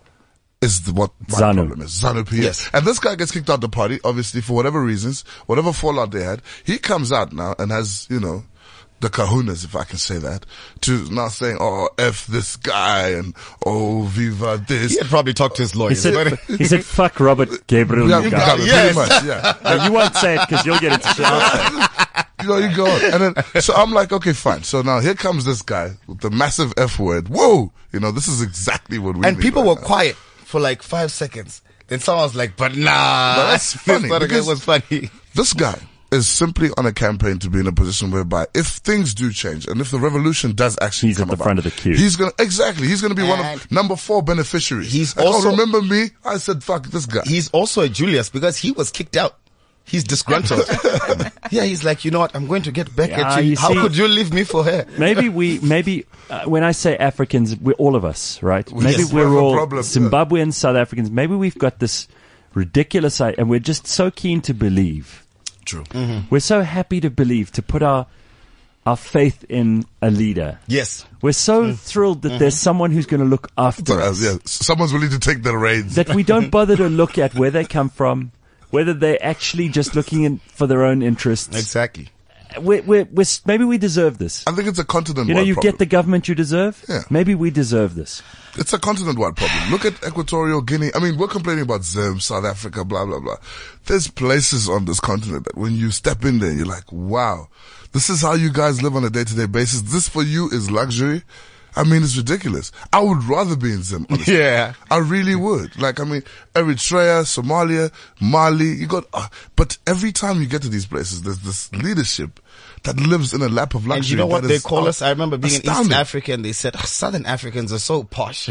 Is the, what my ZANU. problem is. ZANU P F. Yes. And this guy gets kicked out the party, obviously, for whatever reasons, whatever fallout they had. He comes out now and has, you know, the kahunas, if I can say that, to now saying, oh, F this guy and oh, viva this. He had probably talked to his He lawyers. said, he said, fuck Robert Gabriel. Yeah, Mugabe." yeah, pretty Yes. much, yeah. No, you won't say it because you'll get into jail. You know, you go on. And then, so I'm like, okay, fine. So now here comes this guy with the massive F word. Whoa! You know, this is exactly what we and need people right were now. quiet for like five seconds. Then someone was like, but nah. But that's funny, This other guy because- was funny. This guy is simply on a campaign to be in a position whereby if things do change and if the revolution does actually He's come at the about, front of the queue. He's gonna, exactly, he's gonna be one And of number four beneficiaries. he's Like, also- oh, remember me? I said, fuck this guy. He's also a Julius because he was kicked out. He's disgruntled. Yeah, he's like, you know what? I'm going to get back Yeah, at you. you How see- could you leave me for her? Maybe we, maybe uh, when I say Africans, we're all of us, right? Maybe Yes, we have we're a all problem, yeah. Zimbabweans, South Africans. Maybe we've got this ridiculous, i- and we're just so keen to believe. True. We're so happy to believe, to put our our faith in a leader. Yes. We're so thrilled that there's someone who's going to look after So, uh, us. yeah, someone's willing to take the reins. That we don't bother to look at where they come from, whether they're actually just looking in for their own interests. Exactly. We're, we're, we're, s- maybe we deserve this. I think it's a continent-wide You know, you problem. get the government you deserve. Yeah. Maybe we deserve this. It's a continent-wide problem. Look at Equatorial Guinea. I mean, we're complaining about Zim, South Africa, blah, blah, blah. There's places on this continent that when you step in there, you're like, wow, this is how you guys live on a day-to-day basis. This for you is luxury. I mean, it's ridiculous. I would rather be in Zim, honestly. Yeah. I really would. Like, I mean, Eritrea, Somalia, Mali, you got, uh, but every time you get to these places, there's this leadership that lives in a lap of luxury. And you know what that they is call out- us? I remember being in East astounding. Africa and they said, oh, Southern Africans are so posh.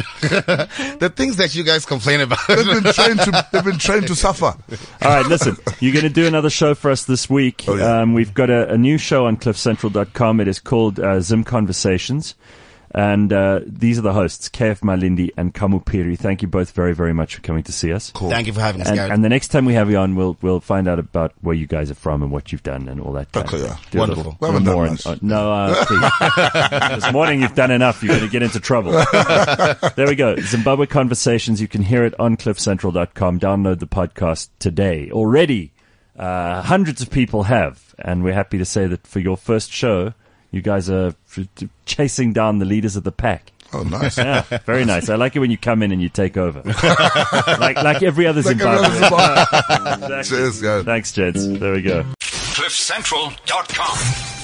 The things that you guys complain about. They've been trained to, they've been trained to suffer. All right, listen, you're going to do another show for us this week. Oh, yeah. um, we've got a, a new show on cliff central dot com. It is called uh, Zim Conversations. And uh, these are the hosts, K F Malindi and Kamu Piri. Thank you both very, very much for coming to see us. Cool. Thank you for having us, And, Gareth. and the next time we have you on, we'll we'll find out about where you guys are from and what you've done and all that. Kind Okay, of yeah. thing. Do a Wonderful. little- We haven't little more done and- uh, no, uh, please. This morning you've done enough. You're going to get into trouble. There we go. Zimbabwe Conversations. You can hear it on cliff central dot com. Download the podcast today. Already, uh, hundreds of people have, and we're happy to say that for your first show, you guys are f- t- chasing down the leaders of the pack. Oh, nice. Yeah, very nice. I like it when you come in and you take over, like like every other Like every Zimbabwean. other Zimbabwean. Exactly. Cheers, guys. Thanks, gents. There we go. cliff central dot com